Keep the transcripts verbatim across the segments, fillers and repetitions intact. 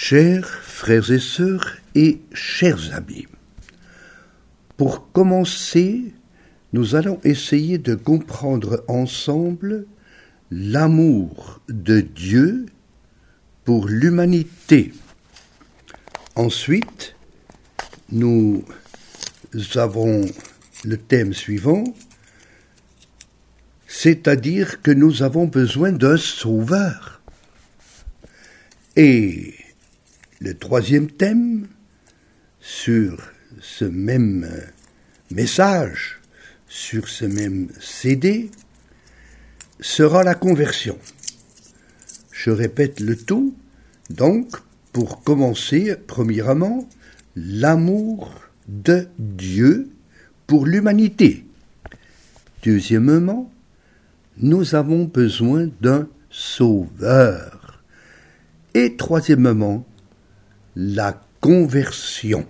Chers frères et sœurs et chers amis, pour commencer, nous allons essayer de comprendre ensemble l'amour de Dieu pour l'humanité. Ensuite, nous avons le thème suivant, c'est-à-dire que nous avons besoin d'un sauveur. Et le troisième thème, sur ce même message, sur ce même C D, sera la conversion. Je répète le tout, donc, pour commencer, premièrement, l'amour de Dieu pour l'humanité. Deuxièmement, nous avons besoin d'un sauveur. Et troisièmement, la conversion.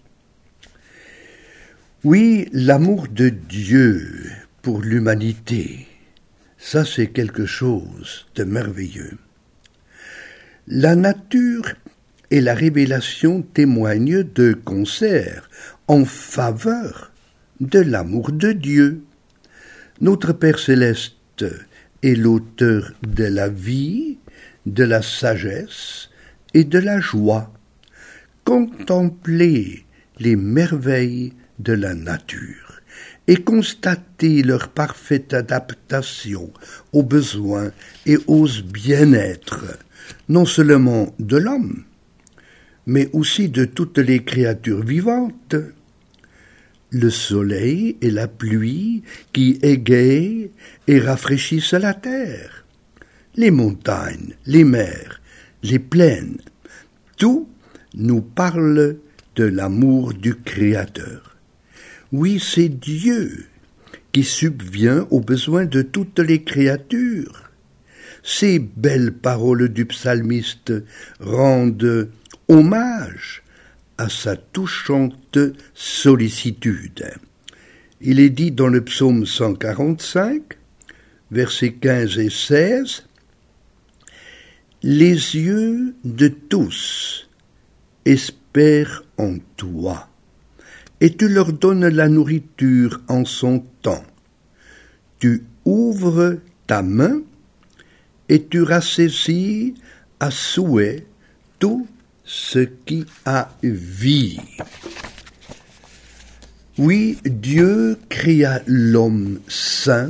Oui, l'amour de Dieu pour l'humanité, ça c'est quelque chose de merveilleux. La nature et la révélation témoignent de concert en faveur de l'amour de Dieu. Notre Père céleste est l'auteur de la vie, de la sagesse et de la joie. Contempler les merveilles de la nature et constater leur parfaite adaptation aux besoins et aux bien-être, non seulement de l'homme, mais aussi de toutes les créatures vivantes. Le soleil et la pluie qui égayent et rafraîchissent la terre, les montagnes, les mers, les plaines, tout nous parle de l'amour du Créateur. Oui, c'est Dieu qui subvient aux besoins de toutes les créatures. Ces belles paroles du psalmiste rendent hommage à sa touchante sollicitude. Il est dit dans le psaume cent quarante-cinq, versets quinze et seize, « Les yeux de tous espèrent en toi, et tu leur donnes la nourriture en son temps. Tu ouvres ta main, et tu rassaisis à souhait tout ce qui a vie. » Oui, Dieu créa l'homme saint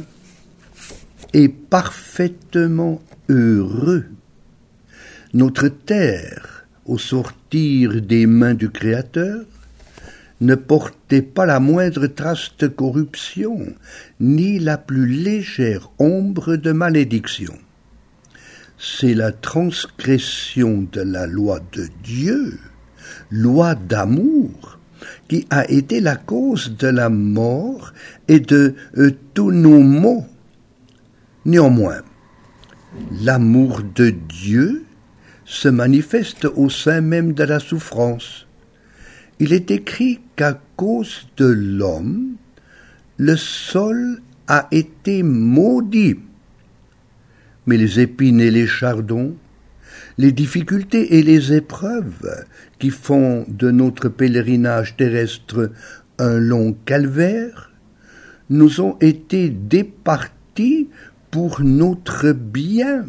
et parfaitement heureux. Notre terre, au sortir des mains du Créateur, ne portait pas la moindre trace de corruption, ni la plus légère ombre de malédiction. C'est la transgression de la loi de Dieu, loi d'amour, qui a été la cause de la mort et de euh, tous nos maux. Néanmoins, l'amour de Dieu se manifeste au sein même de la souffrance. Il est écrit qu'à cause de l'homme, le sol a été maudit. Mais les épines et les chardons, les difficultés et les épreuves qui font de notre pèlerinage terrestre un long calvaire, nous ont été départis pour notre bien.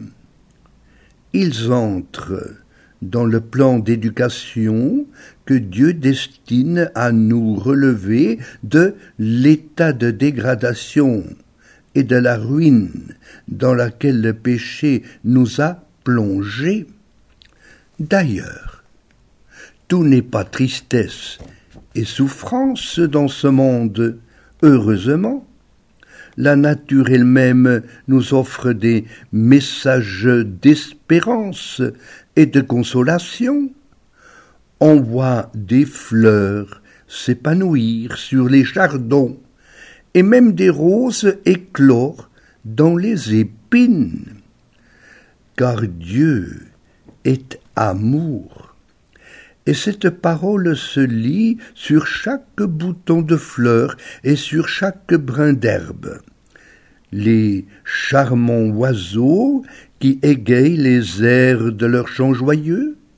Ils entrent dans le plan d'éducation que Dieu destine à nous relever de l'état de dégradation et de la ruine dans laquelle le péché nous a plongés. D'ailleurs, tout n'est pas tristesse et souffrance dans ce monde, heureusement. La nature elle-même nous offre des messages d'espérance et de consolation. On voit des fleurs s'épanouir sur les chardons et même des roses éclore dans les épines. Car Dieu est amour. Et cette parole se lit sur chaque bouton de fleur et sur chaque brin d'herbe. Les charmants oiseaux qui égayent les airs de leur chant joyeux,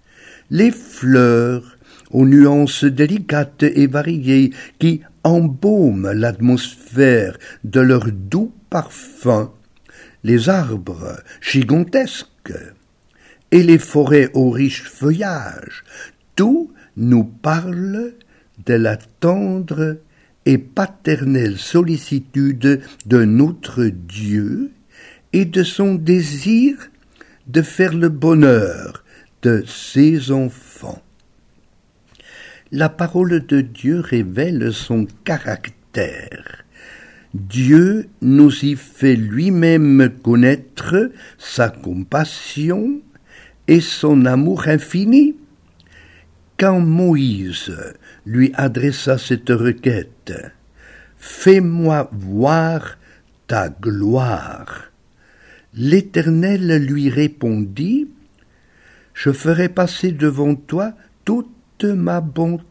les fleurs aux nuances délicates et variées qui embaument l'atmosphère de leur doux parfum, les arbres gigantesques et les forêts aux riches feuillages, tout nous parle de la tendre et paternelle sollicitude de notre Dieu et de son désir de faire le bonheur de ses enfants. La parole de Dieu révèle son caractère. Dieu nous y fait lui-même connaître sa compassion et son amour infini. Quand Moïse lui adressa cette requête, « Fais-moi voir ta gloire », l'Éternel lui répondit, « Je ferai passer devant toi toute ma bonté. »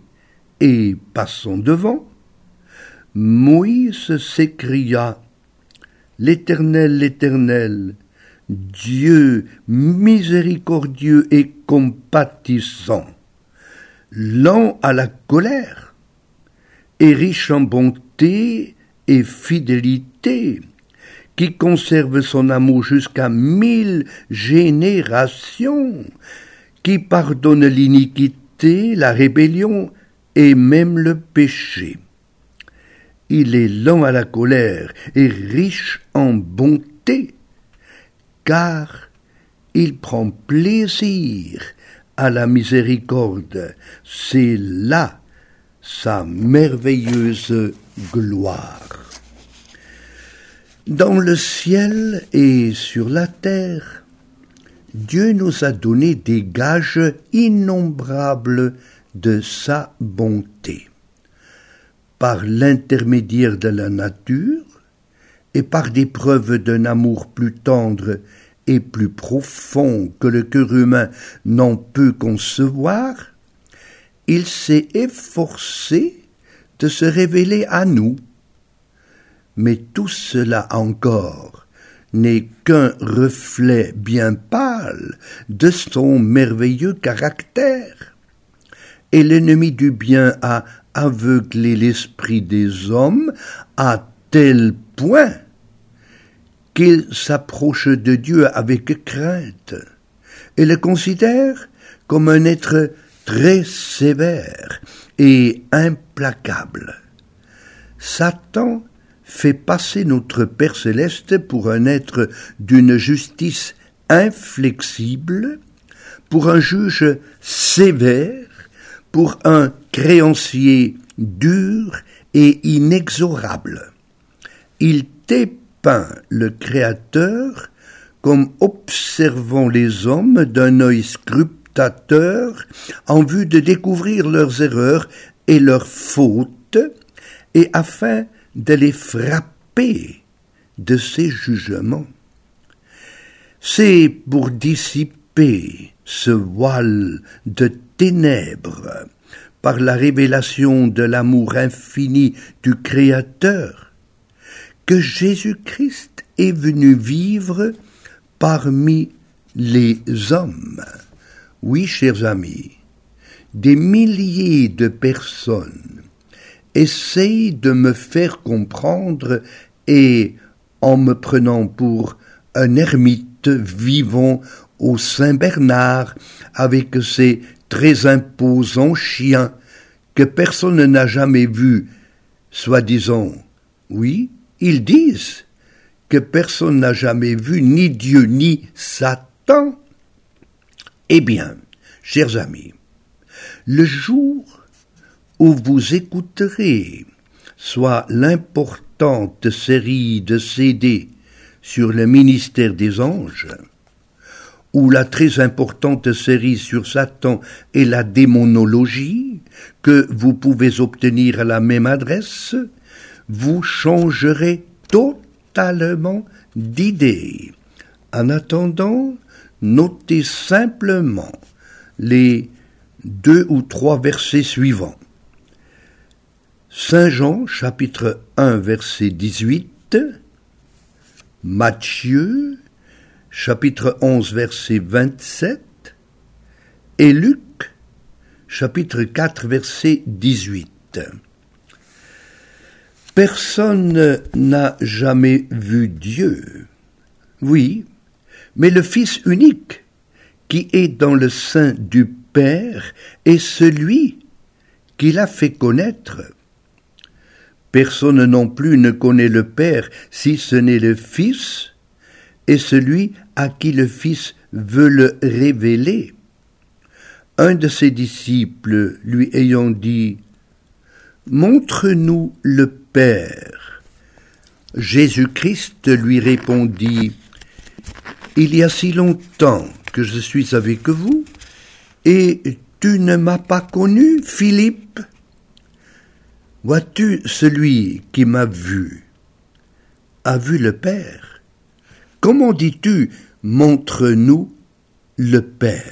Et passant devant, Moïse s'écria, « L'Éternel, l'Éternel, Dieu miséricordieux et compatissant, lent à la colère, et riche en bonté et fidélité, qui conserve son amour jusqu'à mille générations, qui pardonne l'iniquité, la rébellion et même le péché. Il est lent à la colère et riche en bonté, car il prend plaisir à la miséricorde. C'est là sa merveilleuse gloire. Dans le ciel et sur la terre, Dieu nous a donné des gages innombrables de sa bonté. Par l'intermédiaire de la nature et par des preuves d'un amour plus tendre et plus profond que le cœur humain n'en peut concevoir, il s'est efforcé de se révéler à nous. Mais tout cela encore n'est qu'un reflet bien pâle de son merveilleux caractère. Et l'ennemi du bien a aveuglé l'esprit des hommes à tel point qu'ils s'approchent de Dieu avec crainte et le considèrent comme un être très sévère et implacable. Satan fait passer notre Père céleste pour un être d'une justice inflexible, pour un juge sévère, pour un créancier dur et inexorable. Il dépeint le Créateur comme observant les hommes d'un œil scrutateur en vue de découvrir leurs erreurs et leurs fautes, et afin de les frapper de ses jugements. C'est pour dissiper ce voile de ténèbres par la révélation de l'amour infini du Créateur que Jésus-Christ est venu vivre parmi les hommes. Oui, chers amis, des milliers de personnes essayent de me faire comprendre et, en me prenant pour un ermite vivant au Saint-Bernard avec ses très imposants chiens que personne n'a jamais vus, soi-disant, oui, ils disent que personne n'a jamais vu ni Dieu ni Satan. Eh bien, chers amis, le jour où vous écouterez soit l'importante série de C D sur le ministère des anges, ou la très importante série sur Satan et la démonologie, que vous pouvez obtenir à la même adresse, vous changerez totalement d'idée. En attendant, notez simplement les deux ou trois versets suivants. Saint Jean, chapitre un, verset dix-huit, Matthieu, chapitre onze, verset vingt-sept, Et Luc, chapitre quatre, verset dix-huit. Personne n'a jamais vu Dieu. Oui, mais le Fils unique, qui est dans le sein du Père, est celui qui l'a fait connaître. Personne non plus ne connaît le Père si ce n'est le Fils, et celui à qui le Fils veut le révéler. Un de ses disciples lui ayant dit « Montre-nous le Père », Jésus-Christ lui répondit « Il y a si longtemps que je suis avec vous, et tu ne m'as pas connu, Philippe ? Vois-tu, celui qui m'a vu a vu le Père. Comment dis-tu, montre-nous le Père ?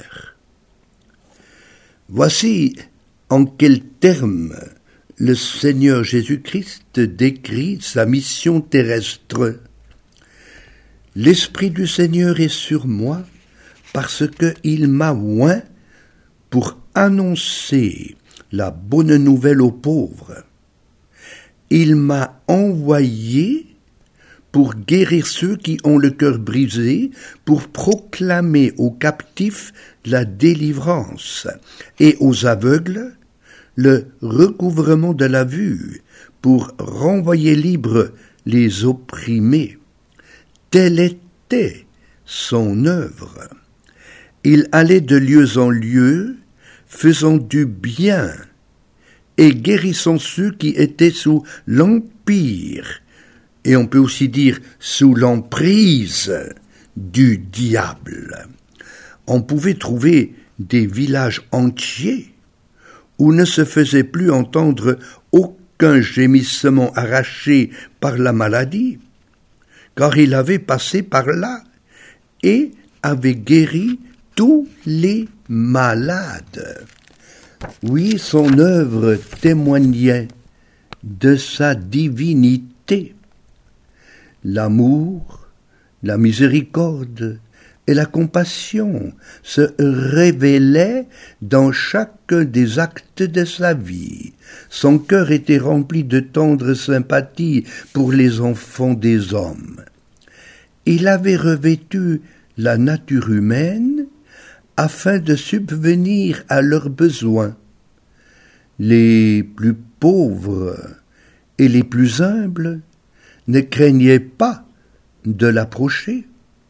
Voici en quels termes le Seigneur Jésus-Christ décrit sa mission terrestre. L'Esprit du Seigneur est sur moi parce qu'il m'a oint pour annoncer la bonne nouvelle aux pauvres. Il m'a envoyé pour guérir ceux qui ont le cœur brisé, pour proclamer aux captifs la délivrance et aux aveugles le recouvrement de la vue, pour renvoyer libres les opprimés. Telle était son œuvre. Il allait de lieu en lieu, faisant du bien et guérissant ceux qui étaient sous l'empire, et on peut aussi dire sous l'emprise du diable. On pouvait trouver des villages entiers où ne se faisait plus entendre aucun gémissement arraché par la maladie, car il avait passé par là et avait guéri tous les malades. Oui, son œuvre témoignait de sa divinité. L'amour, la miséricorde et la compassion se révélaient dans chacun des actes de sa vie. Son cœur était rempli de tendre sympathie pour les enfants des hommes. Il avait revêtu la nature humaine afin de subvenir à leurs besoins. Les plus pauvres et les plus humbles ne craignaient pas de l'approcher.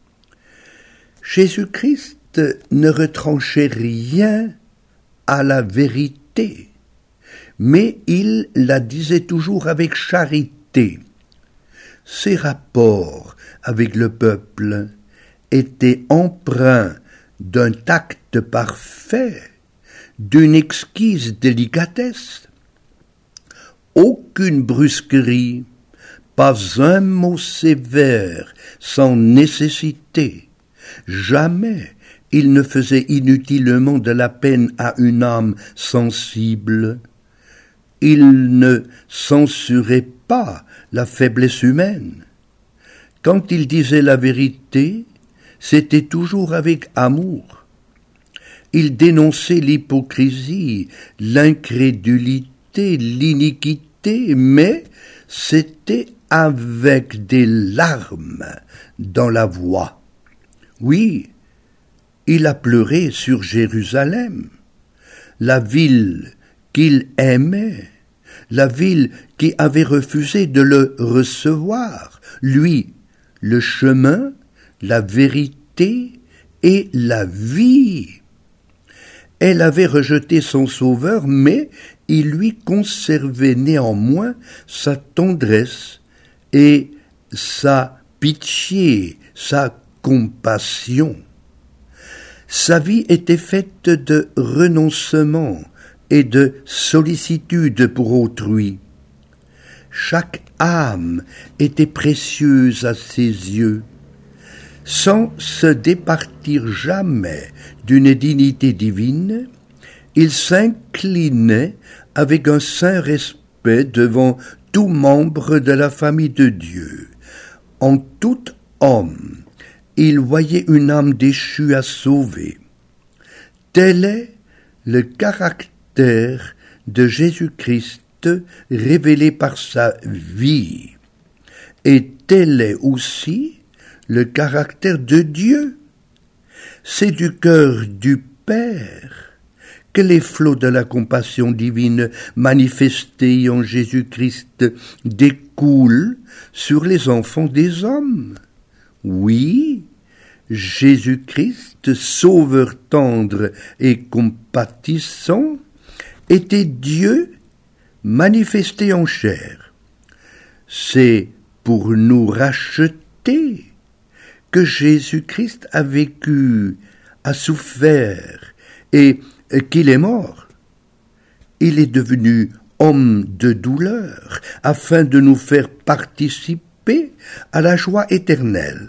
Jésus-Christ ne retranchait rien à la vérité, mais il la disait toujours avec charité. Ses rapports avec le peuple étaient empreints d'un tact parfait, d'une exquise délicatesse. Aucune brusquerie, pas un mot sévère, sans nécessité. Jamais il ne faisait inutilement de la peine à une âme sensible. Il ne censurait pas la faiblesse humaine. Quand il disait la vérité, c'était toujours avec amour. Il dénonçait l'hypocrisie, l'incrédulité, l'iniquité, mais c'était avec des larmes dans la voix. Oui, il a pleuré sur Jérusalem, la ville qu'il aimait, la ville qui avait refusé de le recevoir, lui, le chemin, la vérité et la vie. Elle avait rejeté son sauveur, mais il lui conservait néanmoins sa tendresse et sa pitié, sa compassion. Sa vie était faite de renoncement et de sollicitude pour autrui. Chaque âme était précieuse à ses yeux. Sans se départir jamais d'une dignité divine, il s'inclinait avec un saint respect devant tout membre de la famille de Dieu. En tout homme, il voyait une âme déchue à sauver. Tel est le caractère de Jésus-Christ révélé par sa vie. Et tel est aussi le caractère de Dieu. C'est du cœur du Père que les flots de la compassion divine manifestée en Jésus-Christ découlent sur les enfants des hommes. Oui, Jésus-Christ, sauveur tendre et compatissant, était Dieu manifesté en chair. C'est pour nous racheter que Jésus-Christ a vécu, a souffert et qu'il est mort. Il est devenu homme de douleur afin de nous faire participer à la joie éternelle.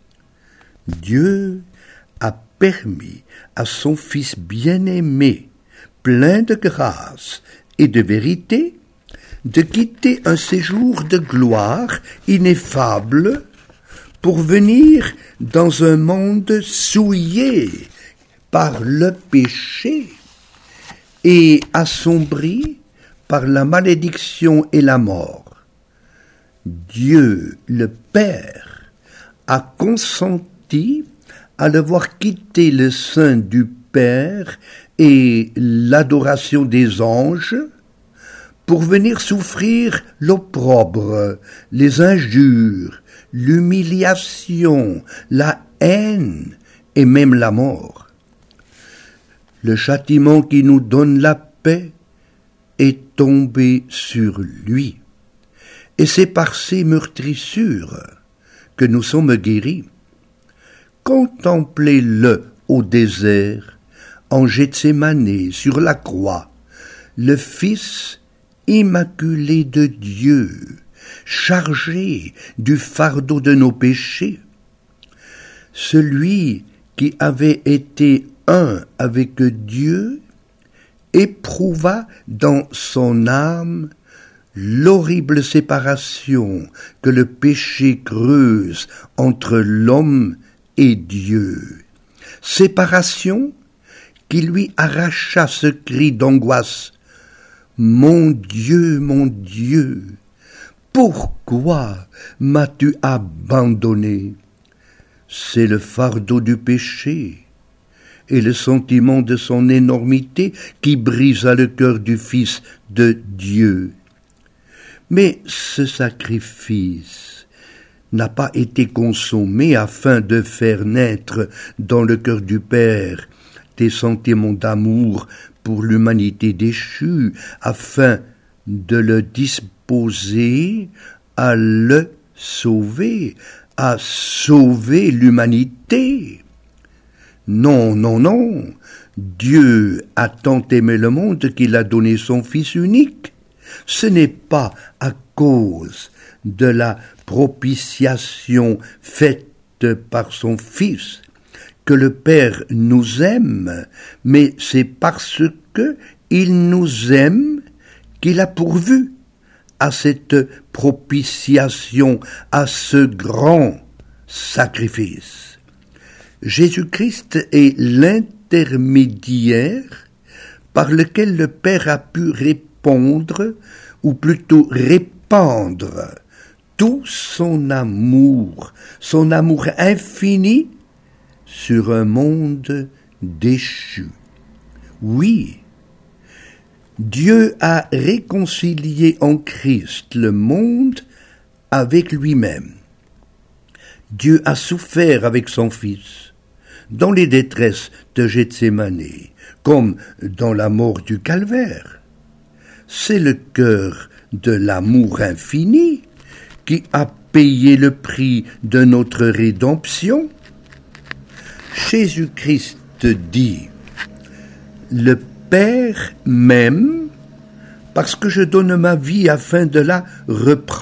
Dieu a permis à son Fils bien-aimé, plein de grâce et de vérité, de quitter un séjour de gloire ineffable pour venir dans un monde souillé par le péché et assombri par la malédiction et la mort. Dieu, le Père, a consenti à le voir quitter le sein du Père et l'adoration des anges pour venir souffrir l'opprobre, les injures, l'humiliation, la haine et même la mort. Le châtiment qui nous donne la paix est tombé sur lui, et c'est par ses meurtrissures que nous sommes guéris. Contemplez-le au désert, en Gethsémane, sur la croix, le Fils immaculé de Dieu, chargé du fardeau de nos péchés. Celui qui avait été un avec Dieu éprouva dans son âme l'horrible séparation que le péché creuse entre l'homme et Dieu. Séparation qui lui arracha ce cri d'angoisse. « Mon Dieu, mon Dieu, pourquoi m'as-tu abandonné ?» C'est le fardeau du péché et le sentiment de son énormité qui brisa le cœur du Fils de Dieu. Mais ce sacrifice n'a pas été consommé afin de faire naître dans le cœur du Père des sentiments d'amour pour l'humanité déchue, afin de le disposer à le sauver, à sauver l'humanité. Non, non, non, Dieu a tant aimé le monde qu'il a donné son Fils unique. Ce n'est pas à cause de la propitiation faite par son Fils que le Père nous aime, mais c'est parce que il nous aime qu'il a pourvu à cette propitiation, à ce grand sacrifice. Jésus-Christ est l'intermédiaire par lequel le Père a pu répondre, ou plutôt répandre, tout son amour, son amour infini sur un monde déchu. Oui, Dieu a réconcilié en Christ le monde avec lui-même. Dieu a souffert avec son Fils dans les détresses de Gethsémane, comme dans la mort du calvaire. C'est le cœur de l'amour infini qui a payé le prix de notre rédemption. Jésus-Christ dit « Le Père m'aime parce que je donne ma vie afin de la reprendre. »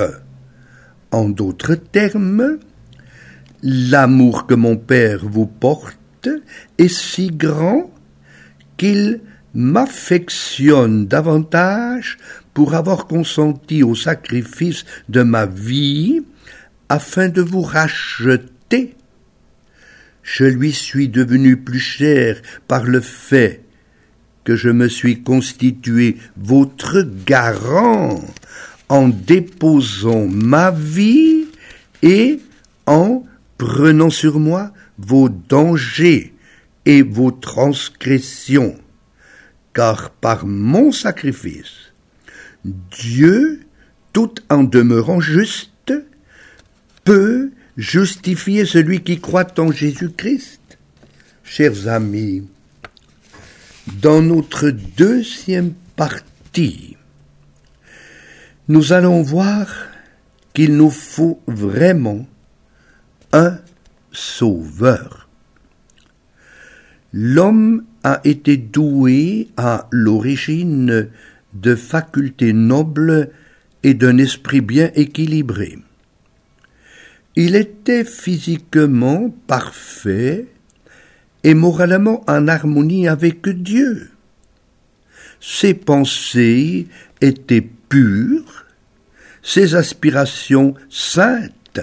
En d'autres termes, l'amour que mon Père vous porte est si grand qu'il m'affectionne davantage pour avoir consenti au sacrifice de ma vie afin de vous racheter. je lui suis devenu plus cher par le fait que je me suis constitué votre garant en déposant ma vie et en prenant sur moi vos dangers et vos transgressions, car par mon sacrifice, Dieu, tout en demeurant juste, peut justifier celui qui croit en Jésus-Christ. Chers amis, dans notre deuxième partie, nous allons voir qu'il nous faut vraiment un sauveur. L'homme a été doué à l'origine de facultés nobles et d'un esprit bien équilibré. Il était physiquement parfait et moralement en harmonie avec Dieu. Ses pensées étaient pures, ses aspirations saintes,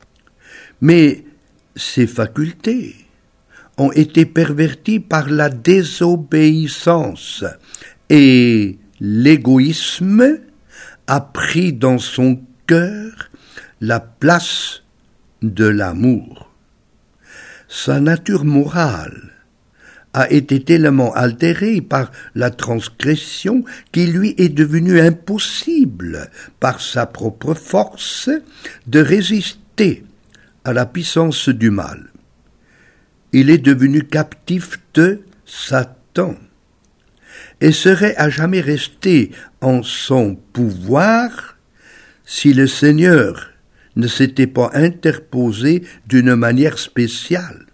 mais ses facultés ont été perverties par la désobéissance et l'égoïsme a pris dans son cœur la place de l'amour. Sa nature morale a été tellement altérée par la transgression qu'il lui est devenu impossible, par sa propre force, de résister à la puissance du mal. Il est devenu captif de Satan et serait à jamais resté en son pouvoir si le Seigneur ne s'était pas interposé d'une manière spéciale.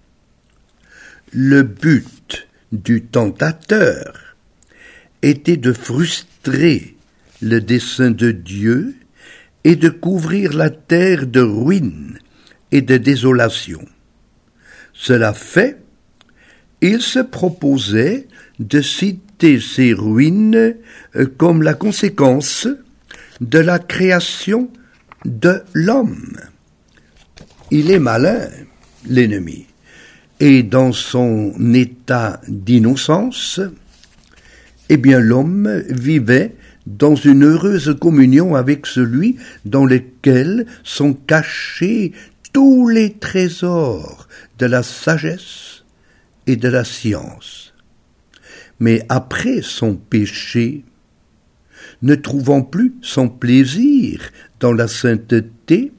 Le but du tentateur était de frustrer le dessein de Dieu et de couvrir la terre de ruines et de désolation. Cela fait, il se proposait de citer ces ruines comme la conséquence de la création de l'homme. Il est malin, l'ennemi, et dans son état d'innocence, eh bien l'homme vivait dans une heureuse communion avec celui dans lequel sont cachés tous les trésors de la sagesse et de la science. Mais après son péché, ne trouvant plus son plaisir dans la sainteté,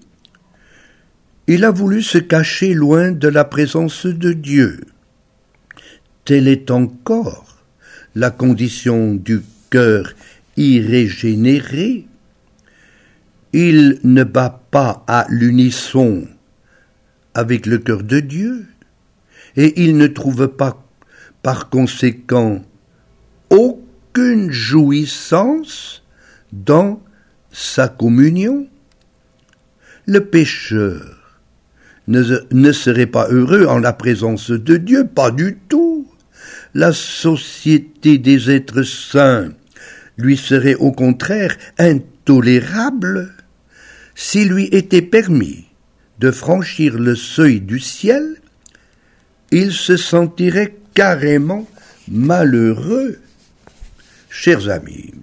il a voulu se cacher loin de la présence de Dieu. Telle est encore la condition du cœur irrégénéré. Il ne bat pas à l'unisson avec le cœur de Dieu, et il ne trouve pas, par conséquent, aucune jouissance dans sa communion. Le pécheur ne, ne serait pas heureux en la présence de Dieu, pas du tout. La société des êtres saints lui serait au contraire intolérable. S'il lui était permis de franchir le seuil du ciel, il se sentirait carrément malheureux. Chers amis,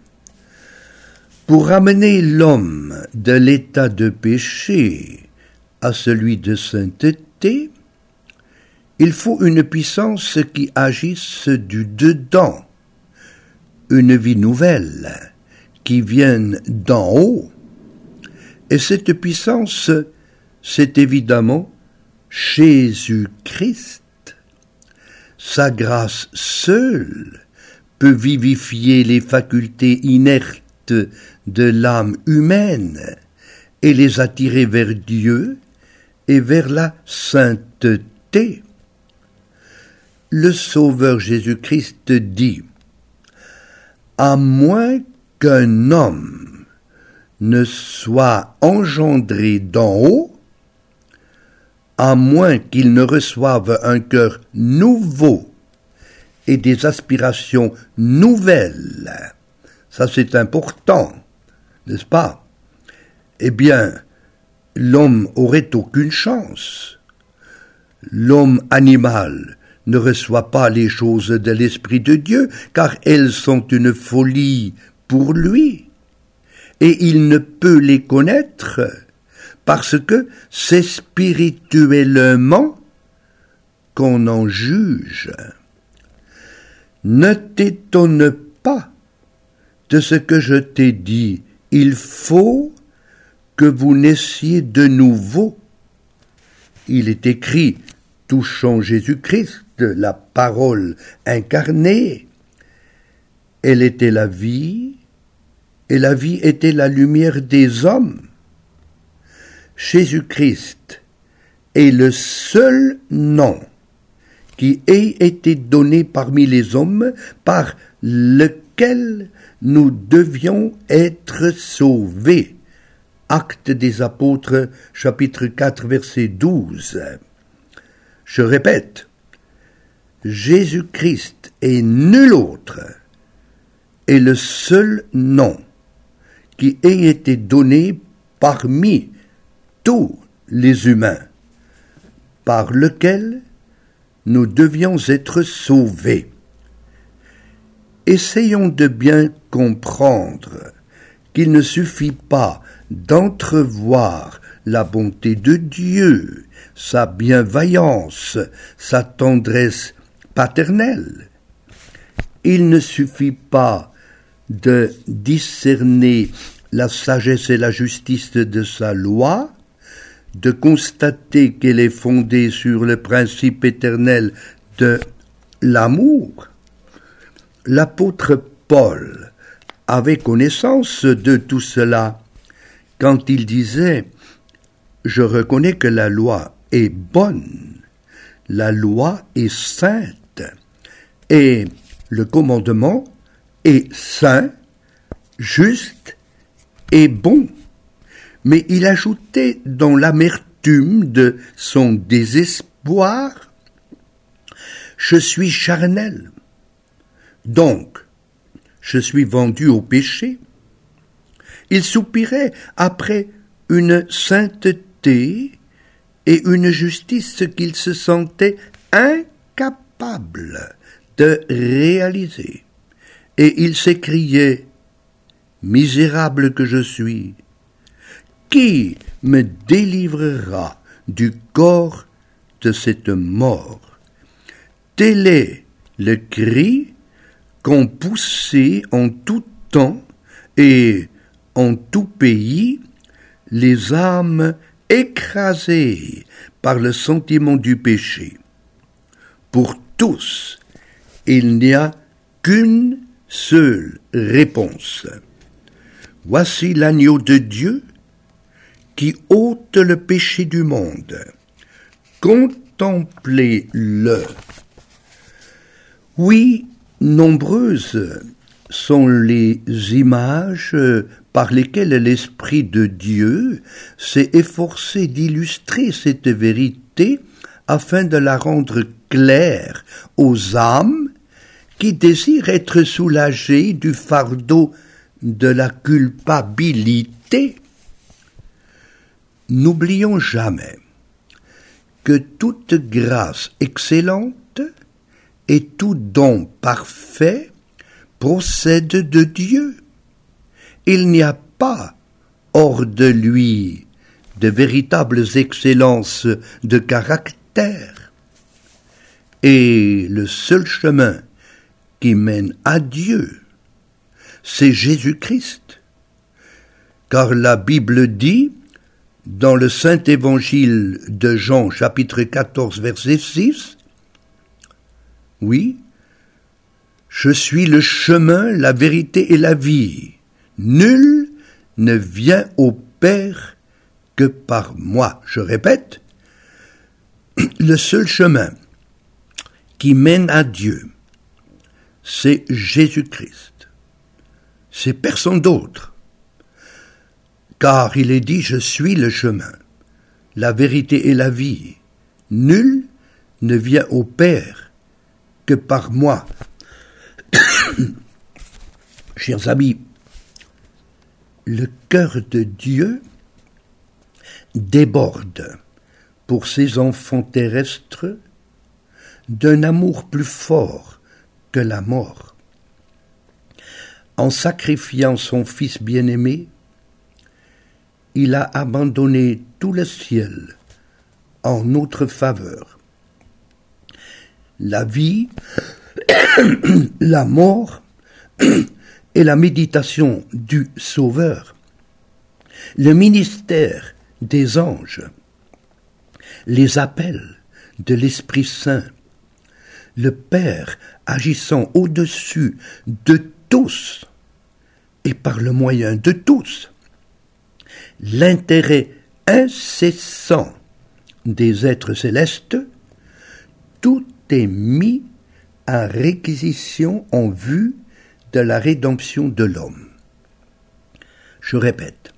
pour amener l'homme de l'état de péché à celui de sainteté, il faut une puissance qui agisse du dedans, une vie nouvelle qui vienne d'en haut. Et cette puissance, c'est évidemment Jésus-Christ. Sa grâce seule peut vivifier les facultés inertes de l'âme humaine et les attirer vers Dieu et vers la sainteté. Le Sauveur Jésus-Christ dit « À moins qu'un homme ne soit engendré d'en haut, à moins qu'il ne reçoive un cœur nouveau et des aspirations nouvelles, ça c'est important, n'est-ce pas? Eh bien, l'homme aurait aucune chance. L'homme animal ne reçoit pas les choses de l'Esprit de Dieu, car elles sont une folie pour lui, et il ne peut les connaître, parce que c'est spirituellement qu'on en juge. Ne t'étonne pas de ce que je t'ai dit, il faut que vous naissiez de nouveau. Il est écrit, touchant Jésus-Christ, la parole incarnée. Elle était la vie, et la vie était la lumière des hommes. Jésus-Christ est le seul nom qui ait été donné parmi les hommes par lequel nous devions être sauvés. Actes des Apôtres, chapitre quatre, verset douze. Je répète, Jésus-Christ est nul autre, est le seul nom qui ait été donné parmi tous les humains, par lequel nous devions être sauvés. Essayons de bien comprendre qu'il ne suffit pas d'entrevoir la bonté de Dieu, sa bienveillance, sa tendresse paternelle. Il ne suffit pas de discerner la sagesse et la justice de sa loi, de constater qu'elle est fondée sur le principe éternel de l'amour. L'apôtre Paul avait connaissance de tout cela quand il disait « Je reconnais que la loi est bonne, la loi est sainte, et le commandement est saint, juste et bon. » Mais il ajoutait dans l'amertume de son désespoir « Je suis charnel, donc je suis vendu au péché. » Il soupirait après une sainteté et une justice qu'il se sentait incapable de réaliser. Et il s'écriait « Misérable que je suis, qui me délivrera du corps de cette mort ?» Tel est le cri qu'ont poussé en tout temps et en tout pays les âmes écrasées par le sentiment du péché. Pour tous, il n'y a qu'une seule réponse. Voici l'agneau de Dieu qui ôte le péché du monde. Contemplez-le. Oui, nombreuses sont les images par lesquelles l'Esprit de Dieu s'est efforcé d'illustrer cette vérité afin de la rendre claire aux âmes qui désirent être soulagées du fardeau de la culpabilité. N'oublions jamais que toute grâce excellente et tout don parfait procède de Dieu. Il n'y a pas hors de lui de véritables excellences de caractère. Et le seul chemin qui mène à Dieu, c'est Jésus-Christ. Car la Bible dit, dans le Saint Évangile de Jean, chapitre quatorze, verset six, oui, je suis le chemin, la vérité et la vie. Nul ne vient au Père que par moi. Je répète, le seul chemin qui mène à Dieu, c'est Jésus-Christ. C'est personne d'autre. Car il est dit, je suis le chemin, la vérité et la vie. Nul ne vient au Père que par moi. Chers amis, le cœur de Dieu déborde pour ses enfants terrestres d'un amour plus fort que la mort. En sacrifiant son Fils bien-aimé, il a abandonné tout le ciel en notre faveur. La vie, la mort et la méditation du Sauveur, le ministère des anges, les appels de l'Esprit Saint, le Père agissant au-dessus de tous et par le moyen de tous, l'intérêt incessant des êtres célestes, tout est mis à réquisition en vue de la rédemption de l'homme. Je répète,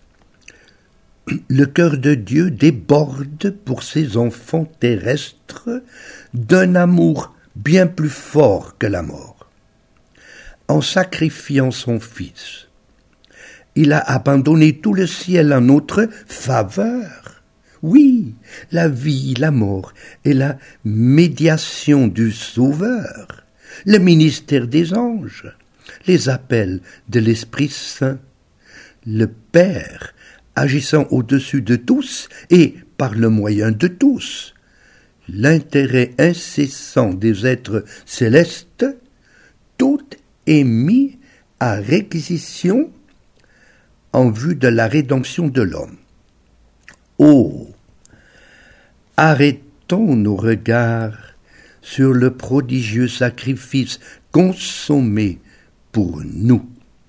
le cœur de Dieu déborde pour ses enfants terrestres d'un amour bien plus fort que la mort. En sacrifiant son Fils, il a abandonné tout le ciel en notre faveur. Oui, la vie, la mort et la médiation du Sauveur, le ministère des anges, les appels de l'Esprit Saint, le Père agissant au-dessus de tous et par le moyen de tous, l'intérêt incessant des êtres célestes, tout est mis à réquisition en vue de la rédemption de l'homme. Oh, arrêtons nos regards sur le prodigieux sacrifice consommé pour nous.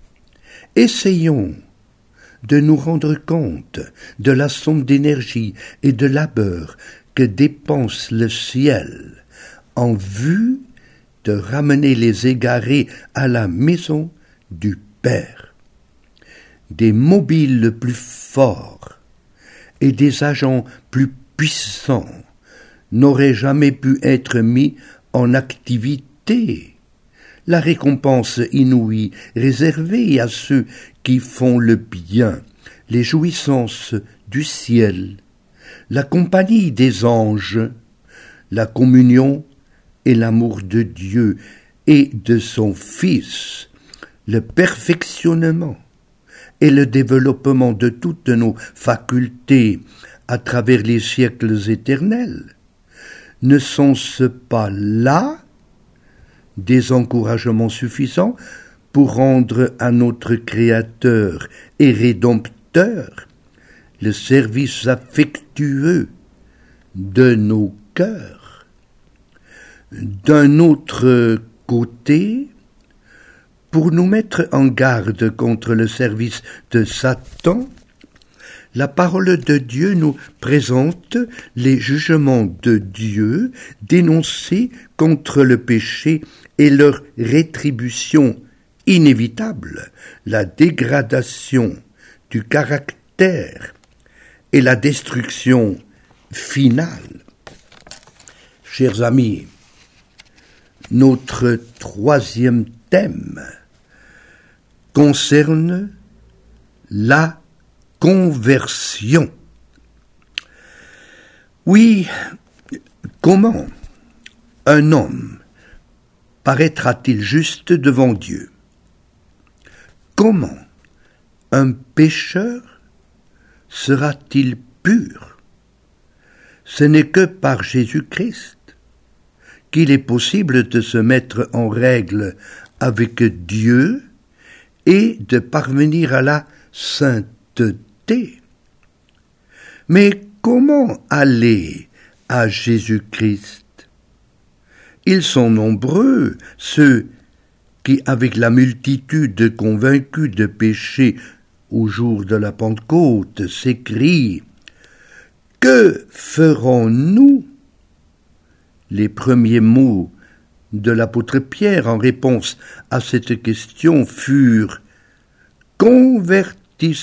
Essayons de nous rendre compte de la somme d'énergie et de labeur que dépense le ciel en vue de ramener les égarés à la maison du Père. Des mobiles plus forts et des agents plus puissants n'auraient jamais pu être mis en activité. La récompense inouïe réservée à ceux qui font le bien, les jouissances du ciel, la compagnie des anges, la communion et l'amour de Dieu et de son Fils, le perfectionnement et le développement de toutes nos facultés à travers les siècles éternels, ne sont-ce pas là des encouragements suffisants pour rendre à notre Créateur et Rédempteur le service affectueux de nos cœurs? D'un autre côté, pour nous mettre en garde contre le service de Satan, la parole de Dieu nous présente les jugements de Dieu dénoncés contre le péché et leur rétribution inévitable, la dégradation du caractère et la destruction finale. Chers amis, notre troisième thème concerne la conversion. Oui, comment un homme paraîtra-t-il juste devant Dieu? Comment un pécheur sera-t-il pur? Ce n'est que par Jésus-Christ qu'il est possible de se mettre en règle avec Dieu et de parvenir à la sainteté. Mais comment aller à Jésus-Christ? Ils sont nombreux, ceux qui, avec la multitude convaincus de péché au jour de la Pentecôte, s'écrient « Que ferons-nous » Les premiers mots de l'apôtre Pierre en réponse à cette question furent « Convertissez-vous ».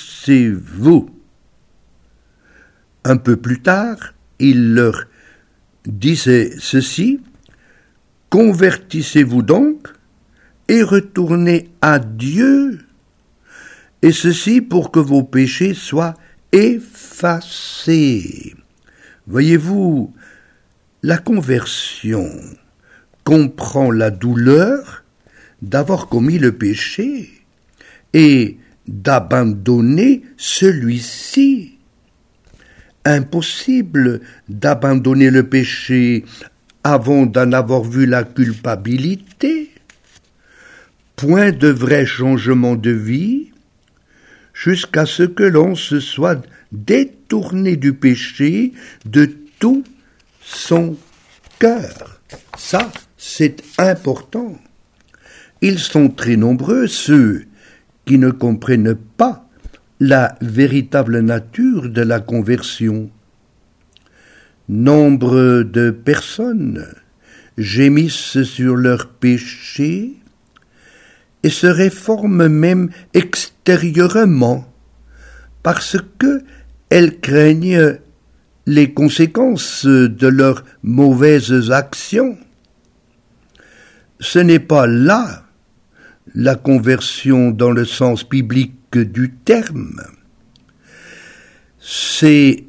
Un peu plus tard, il leur disait ceci « Convertissez-vous donc et retournez à Dieu, et ceci pour que vos péchés soient effacés. » Voyez-vous, la conversion comprend la douleur d'avoir commis le péché et d'abandonner celui-ci. Impossible d'abandonner le péché avant d'en avoir vu la culpabilité. Point de vrai changement de vie jusqu'à ce que l'on se soit détourné du péché de tout son cœur. Ça, c'est important. Ils sont très nombreux, ceux qui ne comprennent pas la véritable nature de la conversion. Nombre de personnes gémissent sur leurs péchés et se réforment même extérieurement parce que elles craignent les conséquences de leurs mauvaises actions. Ce n'est pas là la conversion dans le sens biblique du terme. C'est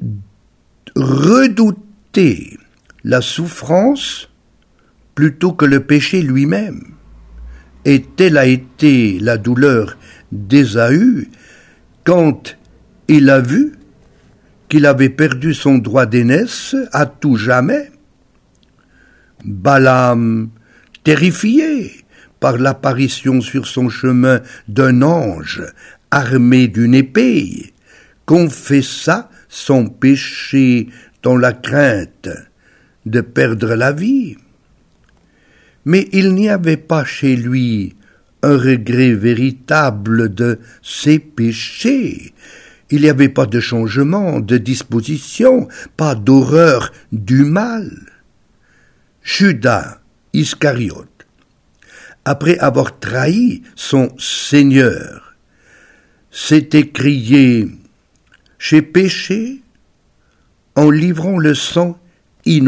redouter la souffrance plutôt que le péché lui-même. Et telle a été la douleur d'Ésaü quand il a vu qu'il avait perdu son droit d'aînesse à tout jamais. Balaam, terrifié par l'apparition sur son chemin d'un ange armé d'une épée, confessa son péché dans la crainte de perdre la vie. Mais il n'y avait pas chez lui un regret véritable de ses péchés. Il n'y avait pas de changement de disposition, pas d'horreur du mal. Judas Iscariote, après avoir trahi son Seigneur, s'est écrié « J'ai péché en livrant le sang innocent ».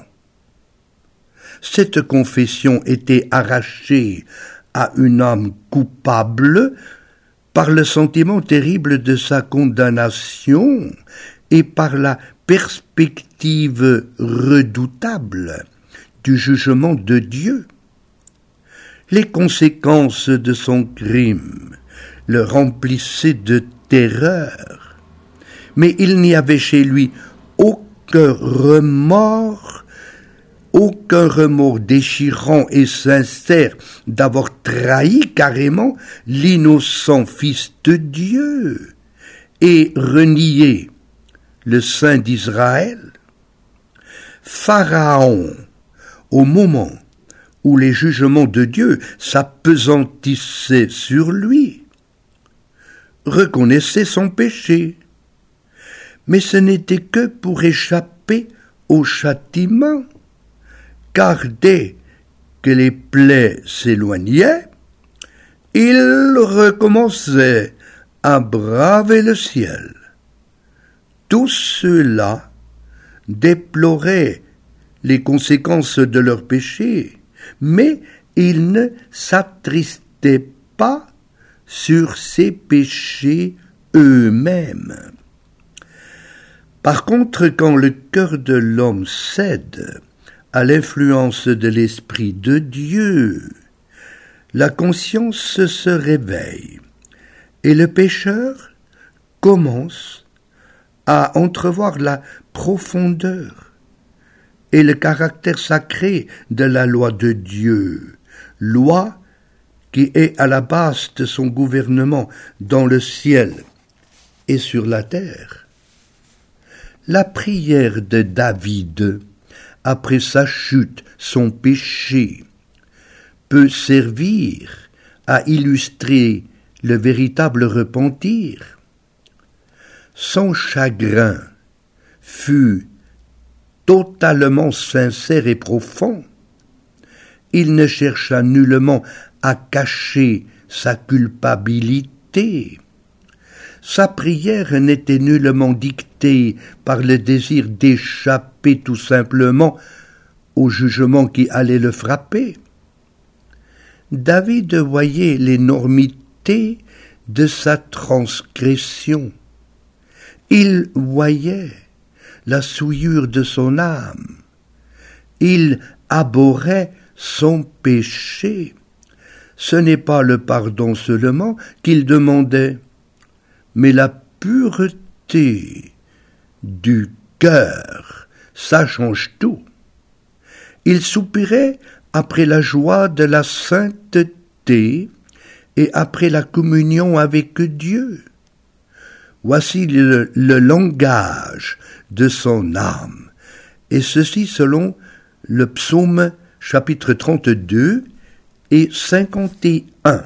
Cette confession était arrachée à une âme coupable par le sentiment terrible de sa condamnation et par la perspective redoutable du jugement de Dieu. Les conséquences de son crime le remplissaient de terreur, mais il n'y avait chez lui aucun remords, aucun remords déchirant et sincère d'avoir trahi carrément l'innocent Fils de Dieu et renié le Saint d'Israël. Pharaon, au moment où les jugements de Dieu s'appesantissaient sur lui, reconnaissait son péché, mais ce n'était que pour échapper au châtiment, car dès que les plaies s'éloignaient, il recommençait à braver le ciel. Tous ceux-là déploraient les conséquences de leur péché, mais ils ne s'attristaient pas sur ces péchés eux-mêmes. Par contre, quand le cœur de l'homme cède à l'influence de l'Esprit de Dieu, la conscience se réveille et le pécheur commence à entrevoir la profondeur et le caractère sacré de la loi de Dieu, loi qui est à la base de son gouvernement dans le ciel et sur la terre. La prière de David, après sa chute, son péché, peut servir à illustrer le véritable repentir. Son chagrin fut totalement sincère et profond. Il ne chercha nullement à cacher sa culpabilité. Sa prière n'était nullement dictée par le désir d'échapper tout simplement au jugement qui allait le frapper. David voyait l'énormité de sa transgression. Il voyait la souillure de son âme. Il abhorrait son péché. Ce n'est pas le pardon seulement qu'il demandait, mais la pureté du cœur. Ça change tout. Il soupirait après la joie de la sainteté et après la communion avec Dieu. Voici le, le langage de son âme, et ceci selon le psaume chapitre trente-deux et cinquante et un.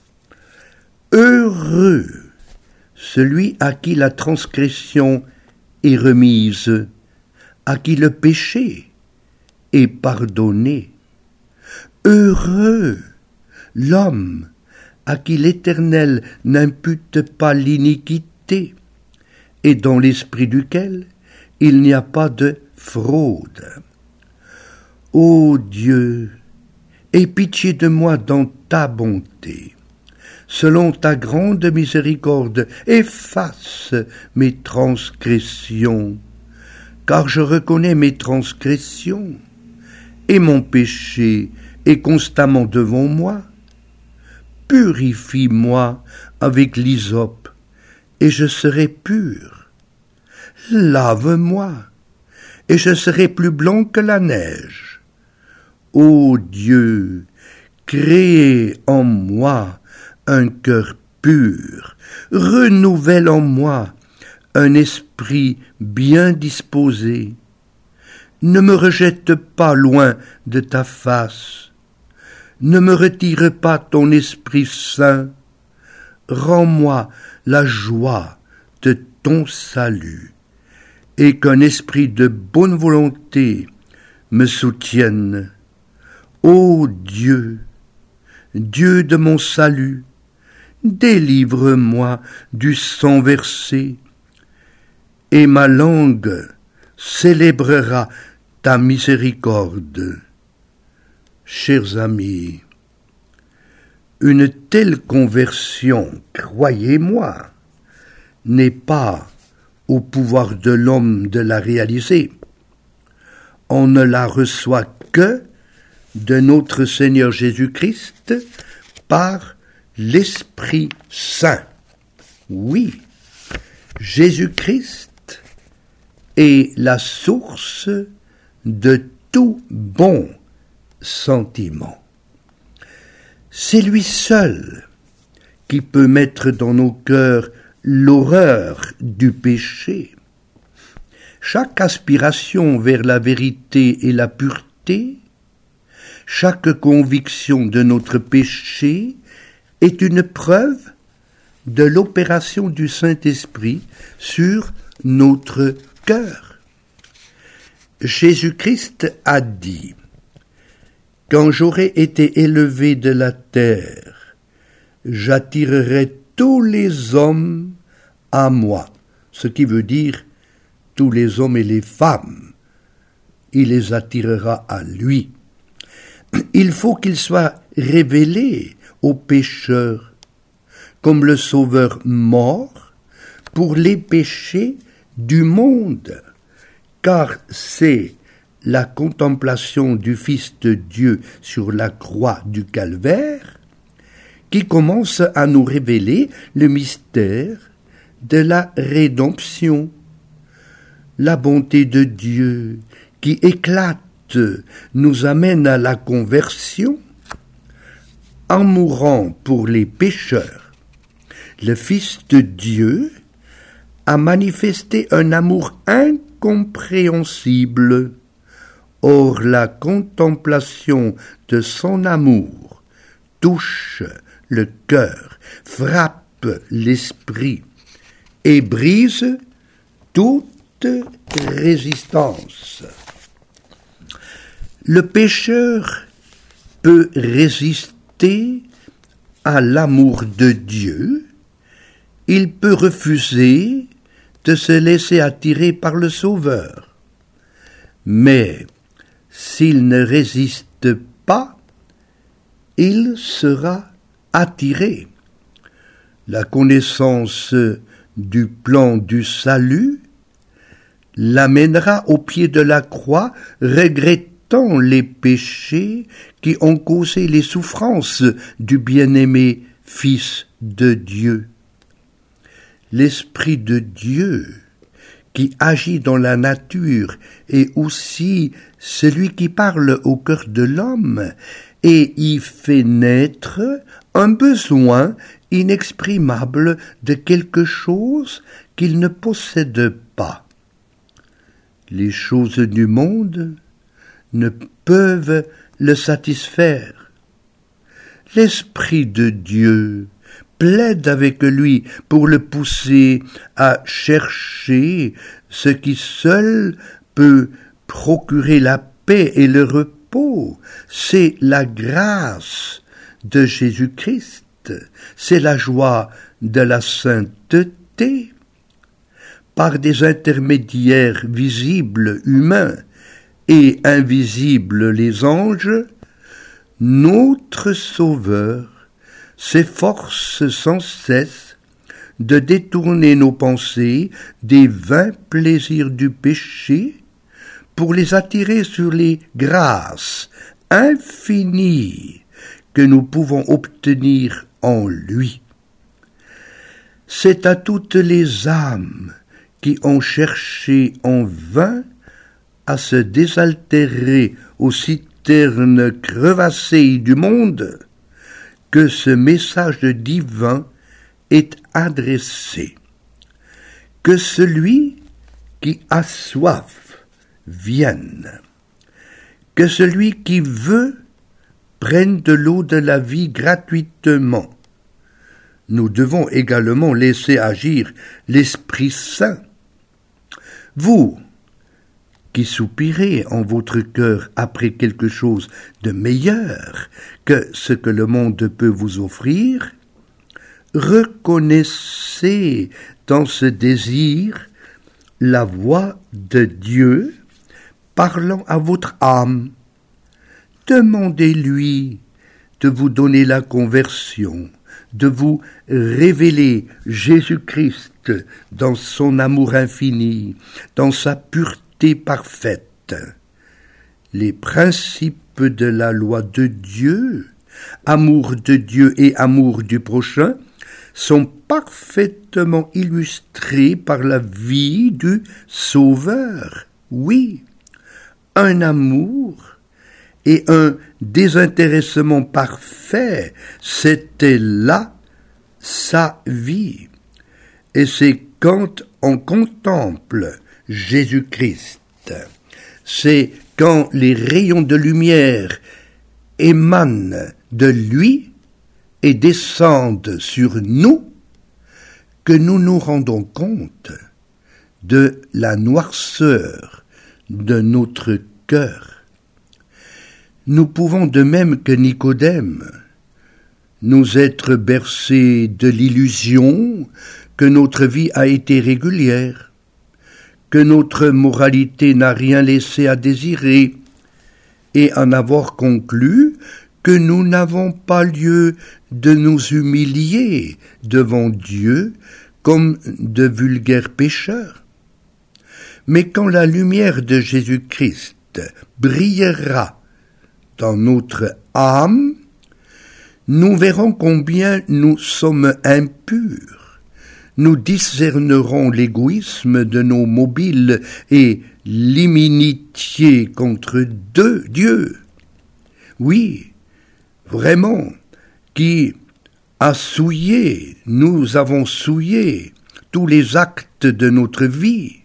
Heureux celui à qui la transgression est remise, à qui le péché est pardonné. Heureux l'homme à qui l'Éternel n'impute pas l'iniquité, et dans l'esprit duquel il n'y a pas de fraude. Ô Dieu, aie pitié de moi dans ta bonté. Selon ta grande miséricorde, efface mes transgressions, car je reconnais mes transgressions, et mon péché est constamment devant moi. Purifie-moi avec l'hysope, et je serai pur. Lave-moi, et je serai plus blanc que la neige. Ô Dieu, crée en moi un cœur pur, renouvelle en moi un esprit bien disposé. Ne me rejette pas loin de ta face, ne me retire pas ton Esprit Saint, rends-moi la joie de ton salut, et qu'un esprit de bonne volonté me soutienne. Ô Dieu, Dieu de mon salut, délivre-moi du sang versé, et ma langue célébrera ta miséricorde. Chers amis, une telle conversion, croyez-moi, n'est pas au pouvoir de l'homme de la réaliser. On ne la reçoit que de notre Seigneur Jésus-Christ par l'Esprit Saint. Oui, Jésus-Christ est la source de tout bon sentiment. C'est lui seul qui peut mettre dans nos cœurs l'horreur du péché. Chaque aspiration vers la vérité et la pureté, chaque conviction de notre péché est une preuve de l'opération du Saint-Esprit sur notre cœur. Jésus-Christ a dit: « Quand j'aurai été élevé de la terre, j'attirerai tous les hommes à moi. » Ce qui veut dire tous les hommes et les femmes. Il les attirera à lui. Il faut qu'il soit révélé aux pécheurs comme le Sauveur mort pour les péchés du monde, car c'est la contemplation du Fils de Dieu sur la croix du Calvaire qui commence à nous révéler le mystère de la rédemption. La bonté de Dieu qui éclate nous amène à la conversion. En mourant pour les pécheurs, le Fils de Dieu a manifesté un amour incompréhensible. Or, la contemplation de son amour touche le cœur, frappe l'esprit et brise toute résistance. Le pécheur peut résister à l'amour de Dieu, il peut refuser de se laisser attirer par le Sauveur. Mais s'il ne résiste pas, il sera attiré. La connaissance du plan du salut l'amènera au pied de la croix, regrettant les péchés qui ont causé les souffrances du bien-aimé Fils de Dieu. L'Esprit de Dieu qui agit dans la nature est aussi celui qui parle au cœur de l'homme et y fait naître un besoin inexprimable de quelque chose qu'il ne possède pas. Les choses du monde ne peuvent le satisfaire. L'Esprit de Dieu plaide avec lui pour le pousser à chercher ce qui seul peut procurer la paix et le repos. C'est la grâce de Jésus-Christ, c'est la joie de la sainteté. Par des intermédiaires visibles humains et invisibles les anges, notre Sauveur s'efforce sans cesse de détourner nos pensées des vains plaisirs du péché pour les attirer sur les grâces infinies que nous pouvons obtenir en lui. C'est à toutes les âmes qui ont cherché en vain à se désaltérer aux citernes crevassées du monde que ce message divin est adressé. Que celui qui a soif vienne. Que celui qui veut prenne de l'eau de la vie gratuitement. Nous devons également laisser agir l'Esprit Saint. Vous, qui soupirez en votre cœur après quelque chose de meilleur que ce que le monde peut vous offrir, reconnaissez dans ce désir la voix de Dieu parlant à votre âme. Demandez-lui de vous donner la conversion, de vous révéler Jésus-Christ dans son amour infini, dans sa pureté parfaite. Les principes de la loi de Dieu, amour de Dieu et amour du prochain, sont parfaitement illustrés par la vie du Sauveur. Oui, un amour et un désintéressement parfait, c'était là sa vie. Et c'est quand on contemple Jésus-Christ, c'est quand les rayons de lumière émanent de lui et descendent sur nous, que nous nous rendons compte de la noirceur de notre cœur. Nous pouvons, de même que Nicodème, nous être bercés de l'illusion que notre vie a été régulière, que notre moralité n'a rien laissé à désirer, et en avoir conclu que nous n'avons pas lieu de nous humilier devant Dieu comme de vulgaires pécheurs. Mais quand la lumière de Jésus-Christ brillera dans notre âme, nous verrons combien nous sommes impurs. Nous discernerons l'égoïsme de nos mobiles et l'inimitié contre deux Dieu. Oui, vraiment, qui a souillé, nous avons souillé tous les actes de notre vie.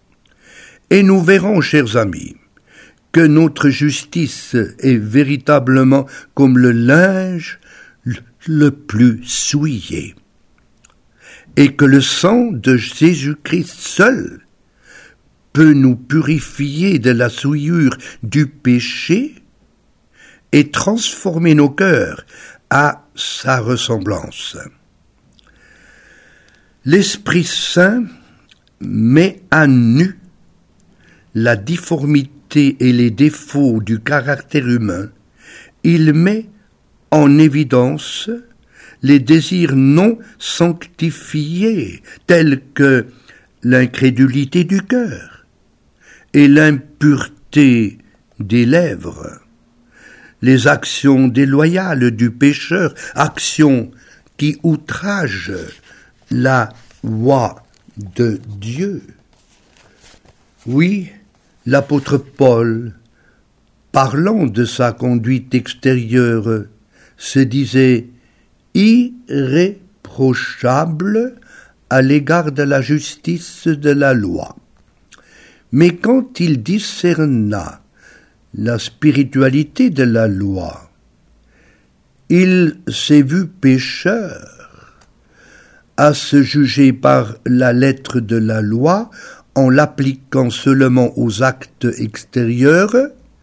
Et nous verrons, chers amis, que notre justice est véritablement comme le linge le plus souillé, et que le sang de Jésus-Christ seul peut nous purifier de la souillure du péché et transformer nos cœurs à sa ressemblance. L'Esprit Saint met à nu la difformité et les défauts du caractère humain. Il met en évidence les désirs non sanctifiés, tels que l'incrédulité du cœur, et l'impureté des lèvres, les actions déloyales du pécheur, actions qui outragent la loi de Dieu. Oui, l'apôtre Paul, parlant de sa conduite extérieure, se disait irréprochable à l'égard de la justice de la loi. Mais quand il discerna la spiritualité de la loi, il s'est vu pécheur, à se juger par la lettre de la loi en l'appliquant seulement aux actes extérieurs,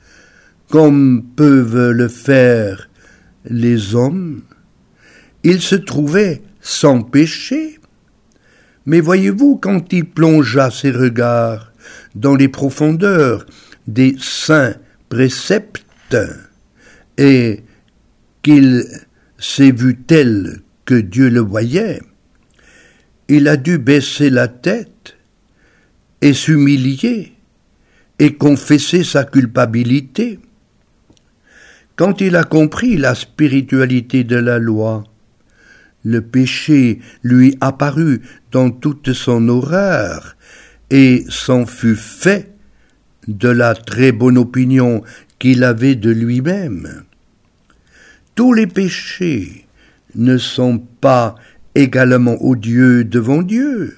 comme peuvent le faire les hommes. Il se trouvait sans péché. Mais voyez-vous, quand il plongea ses regards dans les profondeurs des saints préceptes et qu'il s'est vu tel que Dieu le voyait, il a dû baisser la tête et s'humilier et confesser sa culpabilité. Quand il a compris la spiritualité de la loi, le péché lui apparut dans toute son horreur et s'en fut fait de la très bonne opinion qu'il avait de lui-même. Tous les péchés ne sont pas également odieux devant Dieu.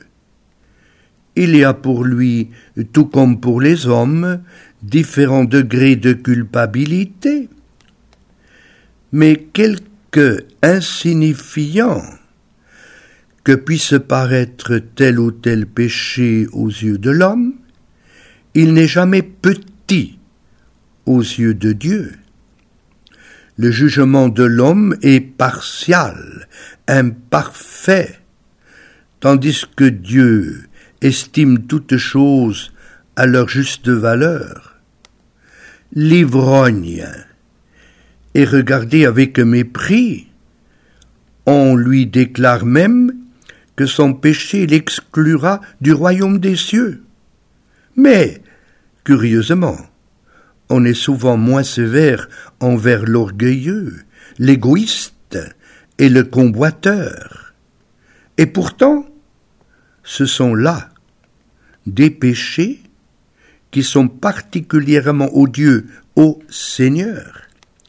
Il y a pour lui, tout comme pour les hommes, différents degrés de culpabilité. Mais quelque insignifiant que puisse paraître tel ou tel péché aux yeux de l'homme, il n'est jamais petit aux yeux de Dieu. Le jugement de l'homme est partial, imparfait, tandis que Dieu estime toutes choses à leur juste valeur. L'ivrogne est regardé avec mépris. On lui déclare même que son péché l'exclura du royaume des cieux. Mais, curieusement, on est souvent moins sévère envers l'orgueilleux, l'égoïste et le convoiteur. Et pourtant, ce sont là des péchés qui sont particulièrement odieux au Seigneur.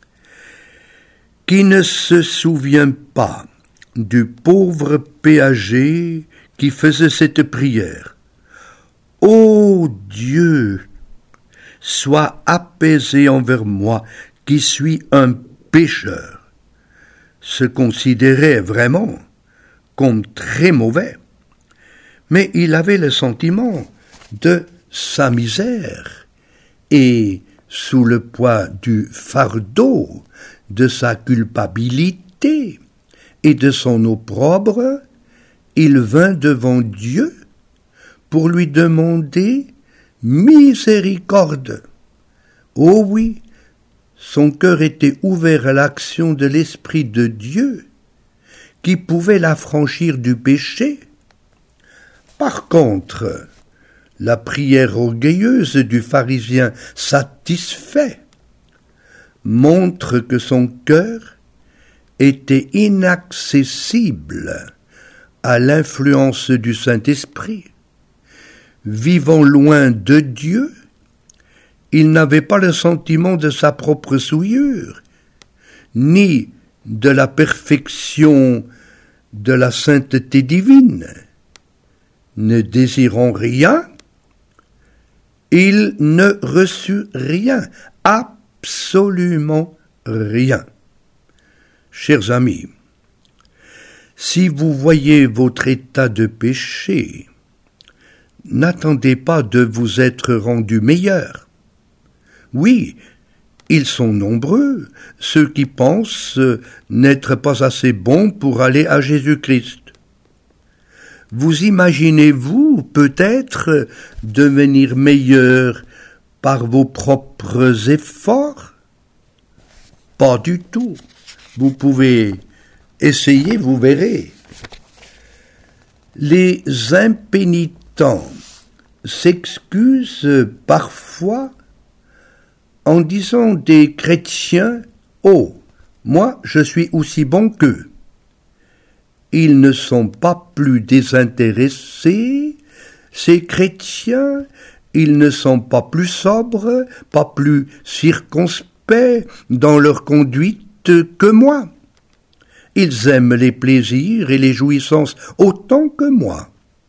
Qui ne se souvient pas du pauvre péager qui faisait cette prière? Ô Dieu, sois apaisé envers moi, qui suis un pécheur, se considérait vraiment comme très mauvais. Mais il avait le sentiment de sa misère et, sous le poids du fardeau de sa culpabilité et de son opprobre, il vint devant Dieu pour lui demander miséricorde. Oh oui, son cœur était ouvert à l'action de l'Esprit de Dieu, qui pouvait l'affranchir du péché. Par contre, la prière orgueilleuse du pharisien satisfait montre que son cœur était inaccessible à l'influence du Saint-Esprit. Vivant loin de Dieu, il n'avait pas le sentiment de sa propre souillure, ni de la perfection de la sainteté divine. Ne désirant rien, il ne reçut rien, absolument rien. Chers amis, si vous voyez votre état de péché, n'attendez pas de vous être rendu meilleur. Oui, ils sont nombreux, ceux qui pensent n'être pas assez bons pour aller à Jésus-Christ. Vous imaginez-vous peut-être devenir meilleur par vos propres efforts? Pas du tout. Vous pouvez essayer, vous verrez. Les impénitents s'excusent parfois en disant des chrétiens « Oh, moi je suis aussi bon qu'eux ». Ils ne sont pas plus désintéressés, ces chrétiens, ils ne sont pas plus sobres, pas plus circonspects dans leur conduite que moi. Ils aiment les plaisirs et les jouissances autant que moi.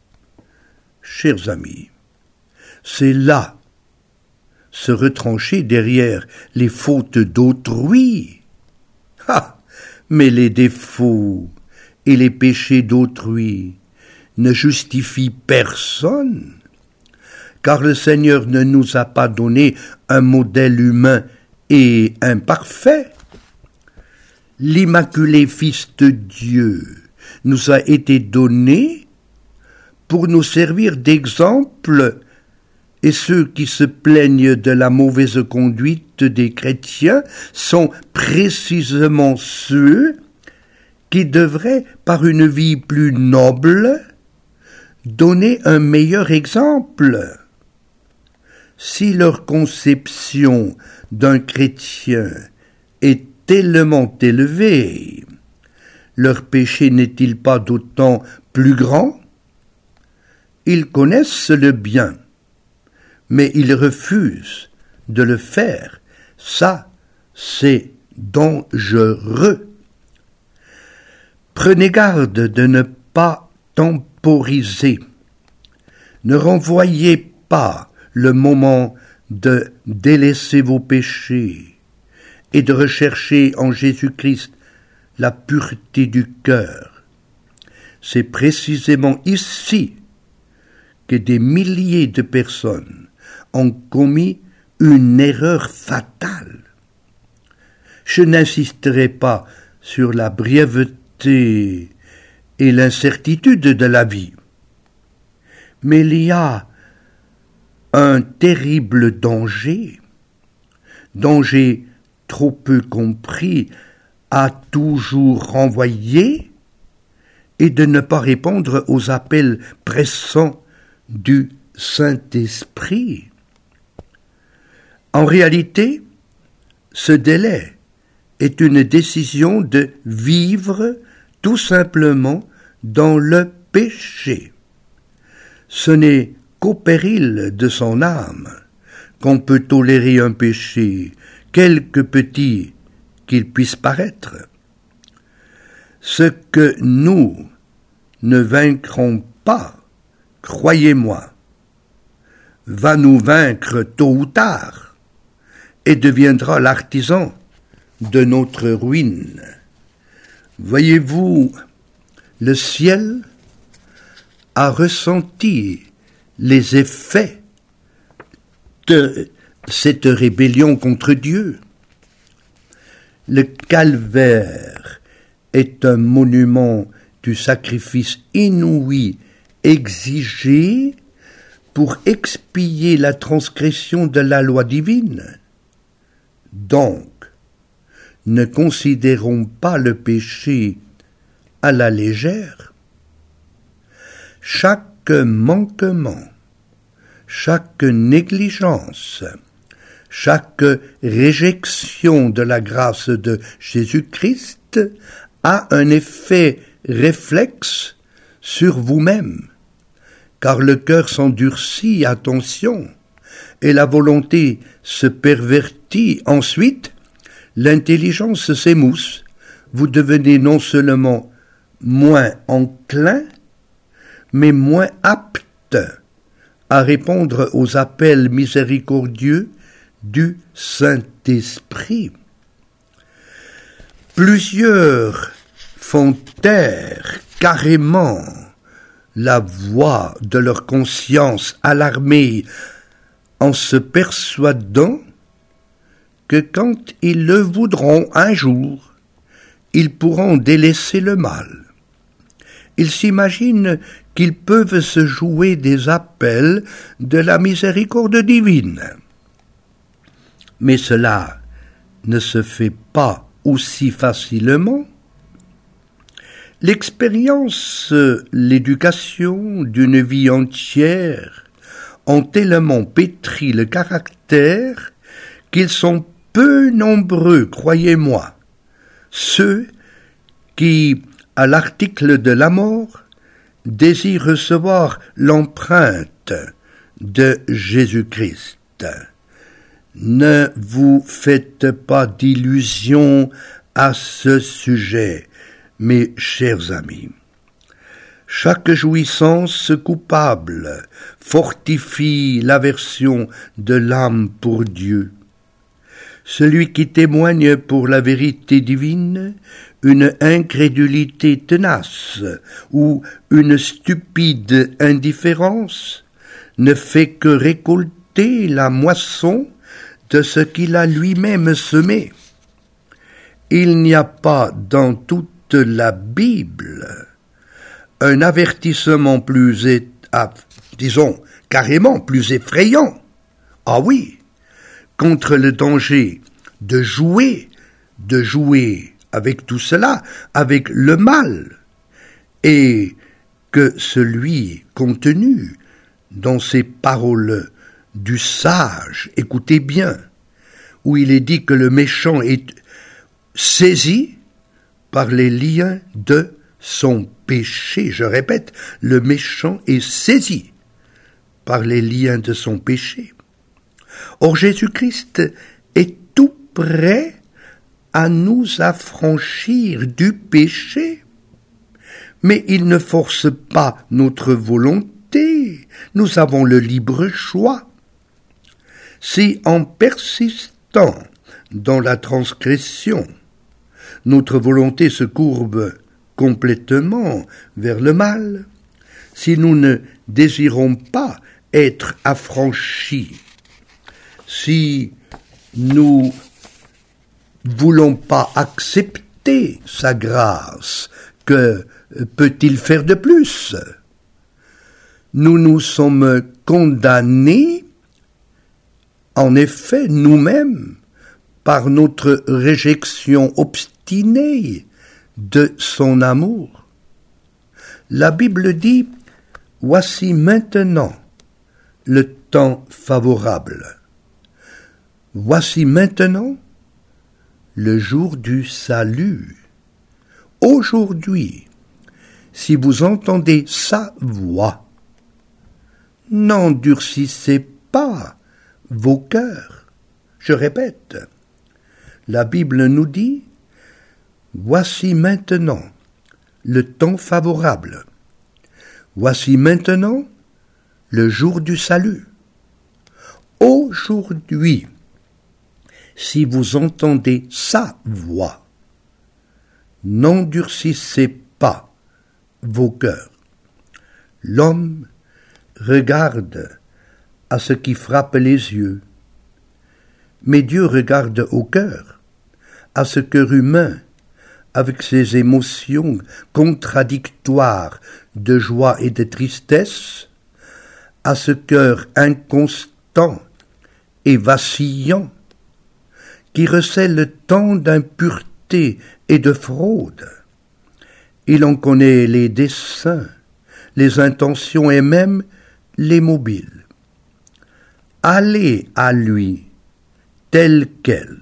Chers amis, c'est là se retrancher derrière les fautes d'autrui. Ah, mais les défauts et les péchés d'autrui ne justifient personne, car le Seigneur ne nous a pas donné un modèle humain et imparfait. L'immaculé Fils de Dieu nous a été donné pour nous servir d'exemple, et ceux qui se plaignent de la mauvaise conduite des chrétiens sont précisément ceux qui devraient, par une vie plus noble, donner un meilleur exemple. Si leur conception d'un chrétien est tellement élevée, leur péché n'est-il pas d'autant plus grand? Ils connaissent le bien, mais ils refusent de le faire. Ça, c'est dangereux. Prenez garde de ne pas temporiser. Ne renvoyez pas le moment de délaisser vos péchés et de rechercher en Jésus-Christ la pureté du cœur. C'est précisément ici que des milliers de personnes ont commis une erreur fatale. Je n'insisterai pas sur la brièveté et l'incertitude de la vie, mais il y a un terrible danger, danger trop peu compris, à toujours renvoyer et de ne pas répondre aux appels pressants du Saint-Esprit. En réalité, ce délai est une décision de vivre tout simplement dans le péché. Ce n'est qu'au péril de son âme qu'on peut tolérer un péché, quelque petit qu'il puisse paraître. Ce que nous ne vaincrons pas, croyez-moi, va nous vaincre tôt ou tard et deviendra l'artisan de notre ruine. Voyez-vous, le ciel a ressenti les effets de cette rébellion contre Dieu. Le calvaire est un monument du sacrifice inouï exigé pour expier la transgression de la loi divine. Donc, ne considérons pas le péché à la légère. Chaque manquement, chaque négligence, chaque réjection de la grâce de Jésus-Christ a un effet réflexe sur vous-même, car le cœur s'endurcit, attention, et la volonté se pervertit. Ensuite, l'intelligence s'émousse, vous devenez non seulement moins enclin, mais moins apte à répondre aux appels miséricordieux du Saint-Esprit. Plusieurs font taire carrément la voix de leur conscience alarmée en se persuadant que quand ils le voudront un jour, ils pourront délaisser le mal. Ils s'imaginent qu'ils peuvent se jouer des appels de la miséricorde divine. Mais cela ne se fait pas aussi facilement. L'expérience, l'éducation d'une vie entière ont tellement pétri le caractère qu'ils sont peu nombreux, croyez-moi, ceux qui, à l'article de la mort, désirent recevoir l'empreinte de Jésus-Christ. Ne vous faites pas d'illusions à ce sujet, mes chers amis. Chaque jouissance coupable fortifie l'aversion de l'âme pour Dieu. Celui qui témoigne pour la vérité divine une incrédulité tenace ou une stupide indifférence ne fait que récolter la moisson de ce qu'il a lui-même semé. Il n'y a pas dans toute la Bible un avertissement plus, é- ah, disons, carrément plus effrayant, ah oui, contre le danger de jouer, de jouer avec tout cela, avec le mal, et que celui contenu dans ces paroles du sage, écoutez bien, où il est dit que le méchant est saisi par les liens de son péché. Je répète, le méchant est saisi par les liens de son péché. Or, Jésus-Christ est tout prêt à nous affranchir du péché. Mais il ne force pas notre volonté. Nous avons le libre choix. Si en persistant dans la transgression, notre volonté se courbe complètement vers le mal, si nous ne désirons pas être affranchis, si nous voulons pas accepter sa grâce, que peut-il faire de plus? Nous nous sommes condamnés, en effet, nous-mêmes, par notre réjection obstinée de son amour. La Bible dit, « Voici maintenant le temps favorable. Voici maintenant le jour du salut. Aujourd'hui, si vous entendez sa voix, n'endurcissez pas vos cœurs. » Je répète, la Bible nous dit, voici maintenant le temps favorable. Voici maintenant le jour du salut. Aujourd'hui, si vous entendez sa voix, n'endurcissez pas vos cœurs. L'homme regarde à ce qui frappe les yeux, mais Dieu regarde au cœur, à ce cœur humain, avec ses émotions contradictoires de joie et de tristesse, à ce cœur inconstant et vacillant, qui recèle tant d'impureté et de fraude. Il en connaît les desseins, les intentions et même les mobiles. Allez à lui, tel quel,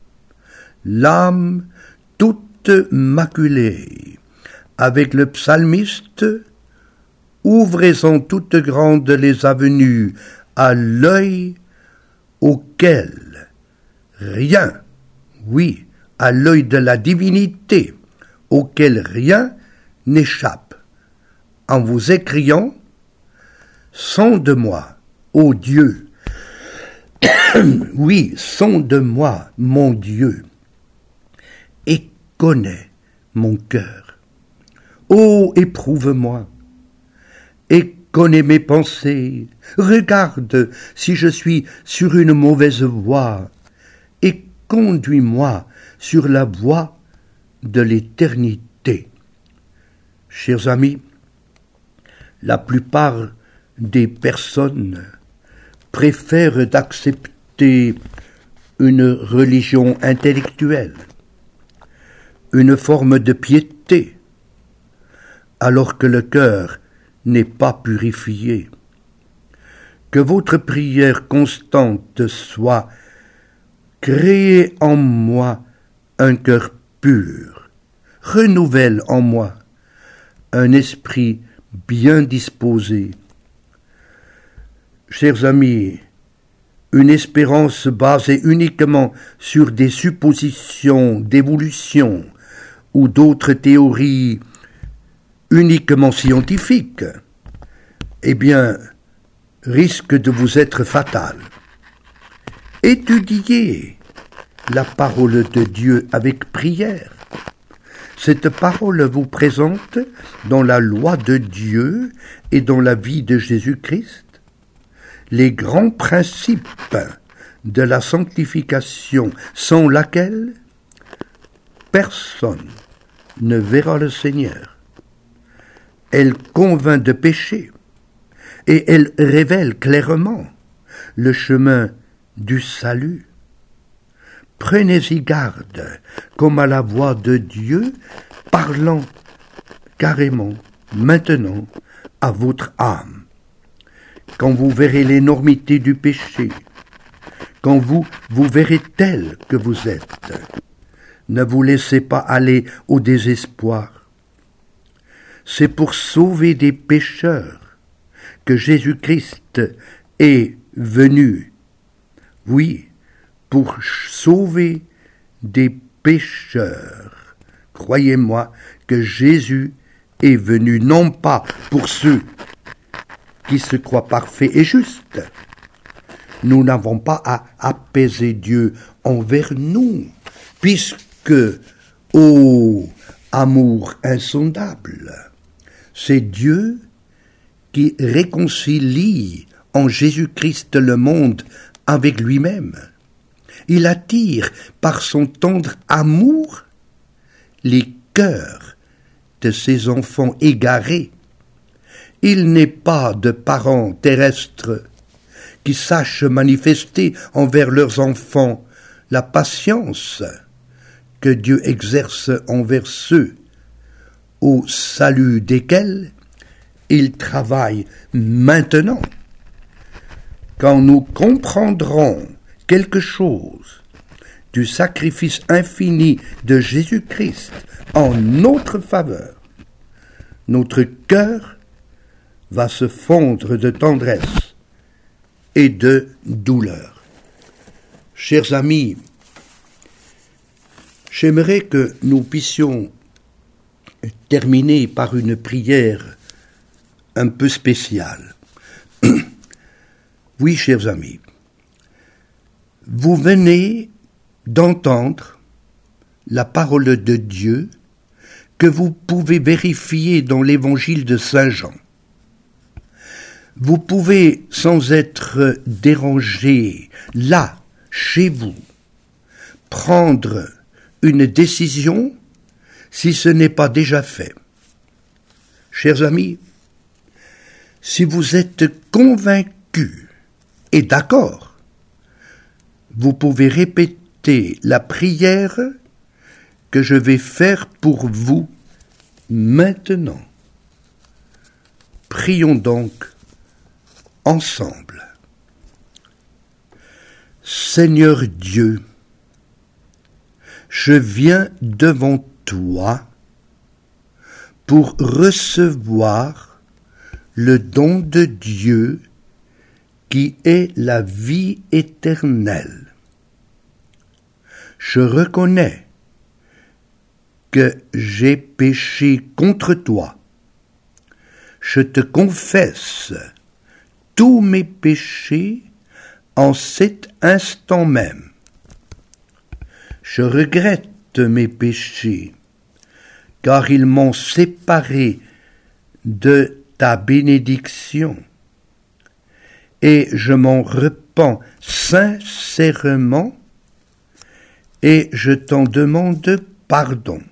l'âme toute maculée, avec le psalmiste, ouvrez-en toutes grandes les avenues à l'œil auquel rien, oui, à l'œil de la divinité, auquel rien n'échappe, en vous écriant, sonde-moi, ô Dieu, oui, sonde-moi, mon Dieu, et connais mon cœur. Ô, éprouve-moi, et connais mes pensées. Regarde si je suis sur une mauvaise voie, et conduis-moi sur la voie de l'éternité. Chers amis, la plupart des personnes préfèrent d'accepter une religion intellectuelle, une forme de piété, alors que le cœur n'est pas purifié. que votre prière constante soit « Créez en moi un cœur pur, renouvelle en moi un esprit bien disposé. » Chers amis, une espérance basée uniquement sur des suppositions d'évolution ou d'autres théories uniquement scientifiques, eh bien, risque de vous être fatale. Étudiez la parole de Dieu avec prière. Cette parole vous présente dans la loi de Dieu et dans la vie de Jésus-Christ les grands principes de la sanctification sans laquelle personne ne verra le Seigneur. Elle convainc de péché et elle révèle clairement le chemin du salut. Prenez-y garde, comme à la voix de Dieu, parlant carrément, maintenant, à votre âme. Quand vous verrez l'énormité du péché, quand vous vous verrez tel que vous êtes, ne vous laissez pas aller au désespoir. C'est pour sauver des pécheurs que Jésus-Christ est venu. Oui, pour sauver des pécheurs. Croyez-moi que Jésus est venu non pas pour ceux qui se croient parfaits et justes. Nous n'avons pas à apaiser Dieu envers nous, puisque, ô amour insondable, c'est Dieu qui réconcilie en Jésus-Christ le monde avec lui-même. Il attire par son tendre amour les cœurs de ses enfants égarés. Il n'est pas de parents terrestres qui sachent manifester envers leurs enfants la patience que Dieu exerce envers ceux au salut desquels il travaille maintenant. Quand nous comprendrons quelque chose du sacrifice infini de Jésus-Christ en notre faveur, notre cœur va se fondre de tendresse et de douleur. Chers amis, j'aimerais que nous puissions terminer par une prière un peu spéciale. Oui, chers amis, vous venez d'entendre la parole de Dieu que vous pouvez vérifier dans l'évangile de Saint Jean. Vous pouvez, sans être dérangé, là, chez vous, prendre une décision si ce n'est pas déjà fait. Chers amis, si vous êtes convaincus et d'accord, vous pouvez répéter la prière que je vais faire pour vous maintenant. Prions donc ensemble. Seigneur Dieu, je viens devant toi pour recevoir le don de Dieu qui est la vie éternelle. Je reconnais que j'ai péché contre toi. Je te confesse tous mes péchés en cet instant même. Je regrette mes péchés, car ils m'ont séparé de ta bénédiction, et je m'en repens sincèrement, et je t'en demande pardon.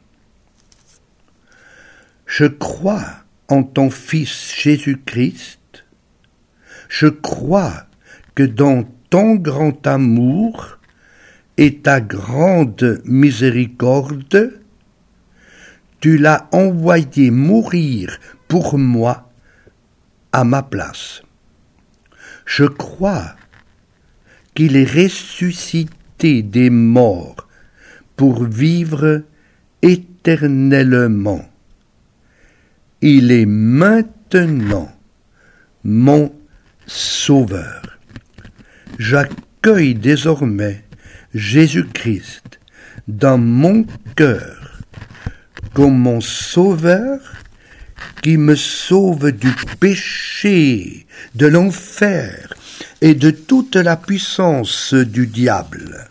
Je crois en ton Fils Jésus-Christ. Je crois que dans ton grand amour et ta grande miséricorde, tu l'as envoyé mourir pour moi à ma place. Je crois qu'il est ressuscité des morts pour vivre éternellement. Il est maintenant mon Sauveur. J'accueille désormais Jésus-Christ dans mon cœur comme mon Sauveur qui me sauve du péché, de l'enfer et de toute la puissance du diable.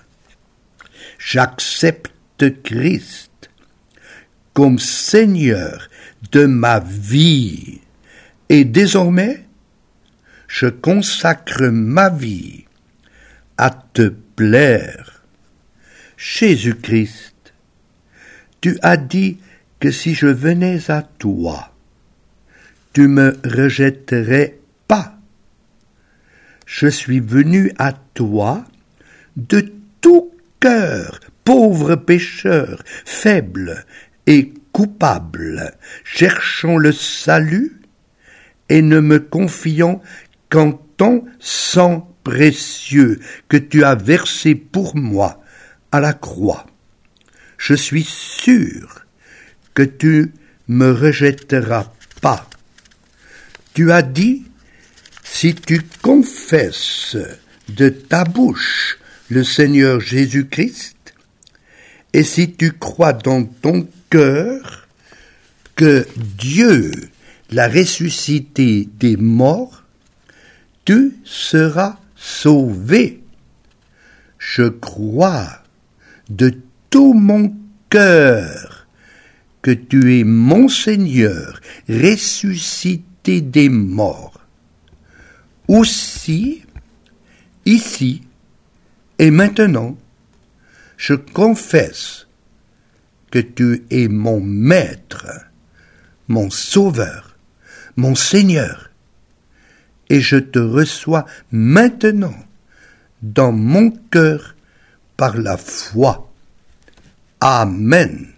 J'accepte Christ comme Seigneur de ma vie et désormais je consacre ma vie à te plaire. Jésus-Christ, tu as dit que si je venais à toi, tu me rejetterais pas. Je suis venu à toi de tout cœur, pauvre pécheur, faible et coupable, cherchant le salut et ne me confiant qu'en ton sang précieux que tu as versé pour moi à la croix. Je suis sûr que tu me rejetteras pas. Tu as dit, si tu confesses de ta bouche le Seigneur Jésus-Christ, et si tu crois dans ton cœur que Dieu l'a ressuscité des morts, tu seras sauvé. Je crois de tout mon cœur que tu es mon Seigneur, ressuscité des morts. Aussi, ici et maintenant, je confesse que tu es mon Maître, mon Sauveur, mon Seigneur, et je te reçois maintenant dans mon cœur par la foi. Amen.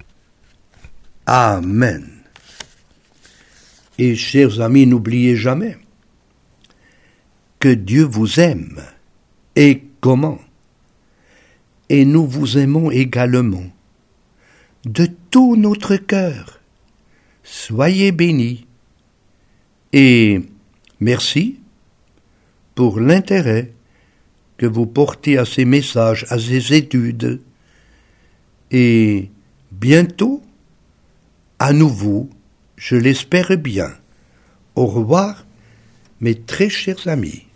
Amen. Et chers amis, n'oubliez jamais que Dieu vous aime. Et comment? Et nous vous aimons également de tout notre cœur. Soyez bénis. Et merci pour l'intérêt que vous portez à ces messages, à ces études. Et bientôt, à nouveau, je l'espère bien. Au revoir, mes très chers amis.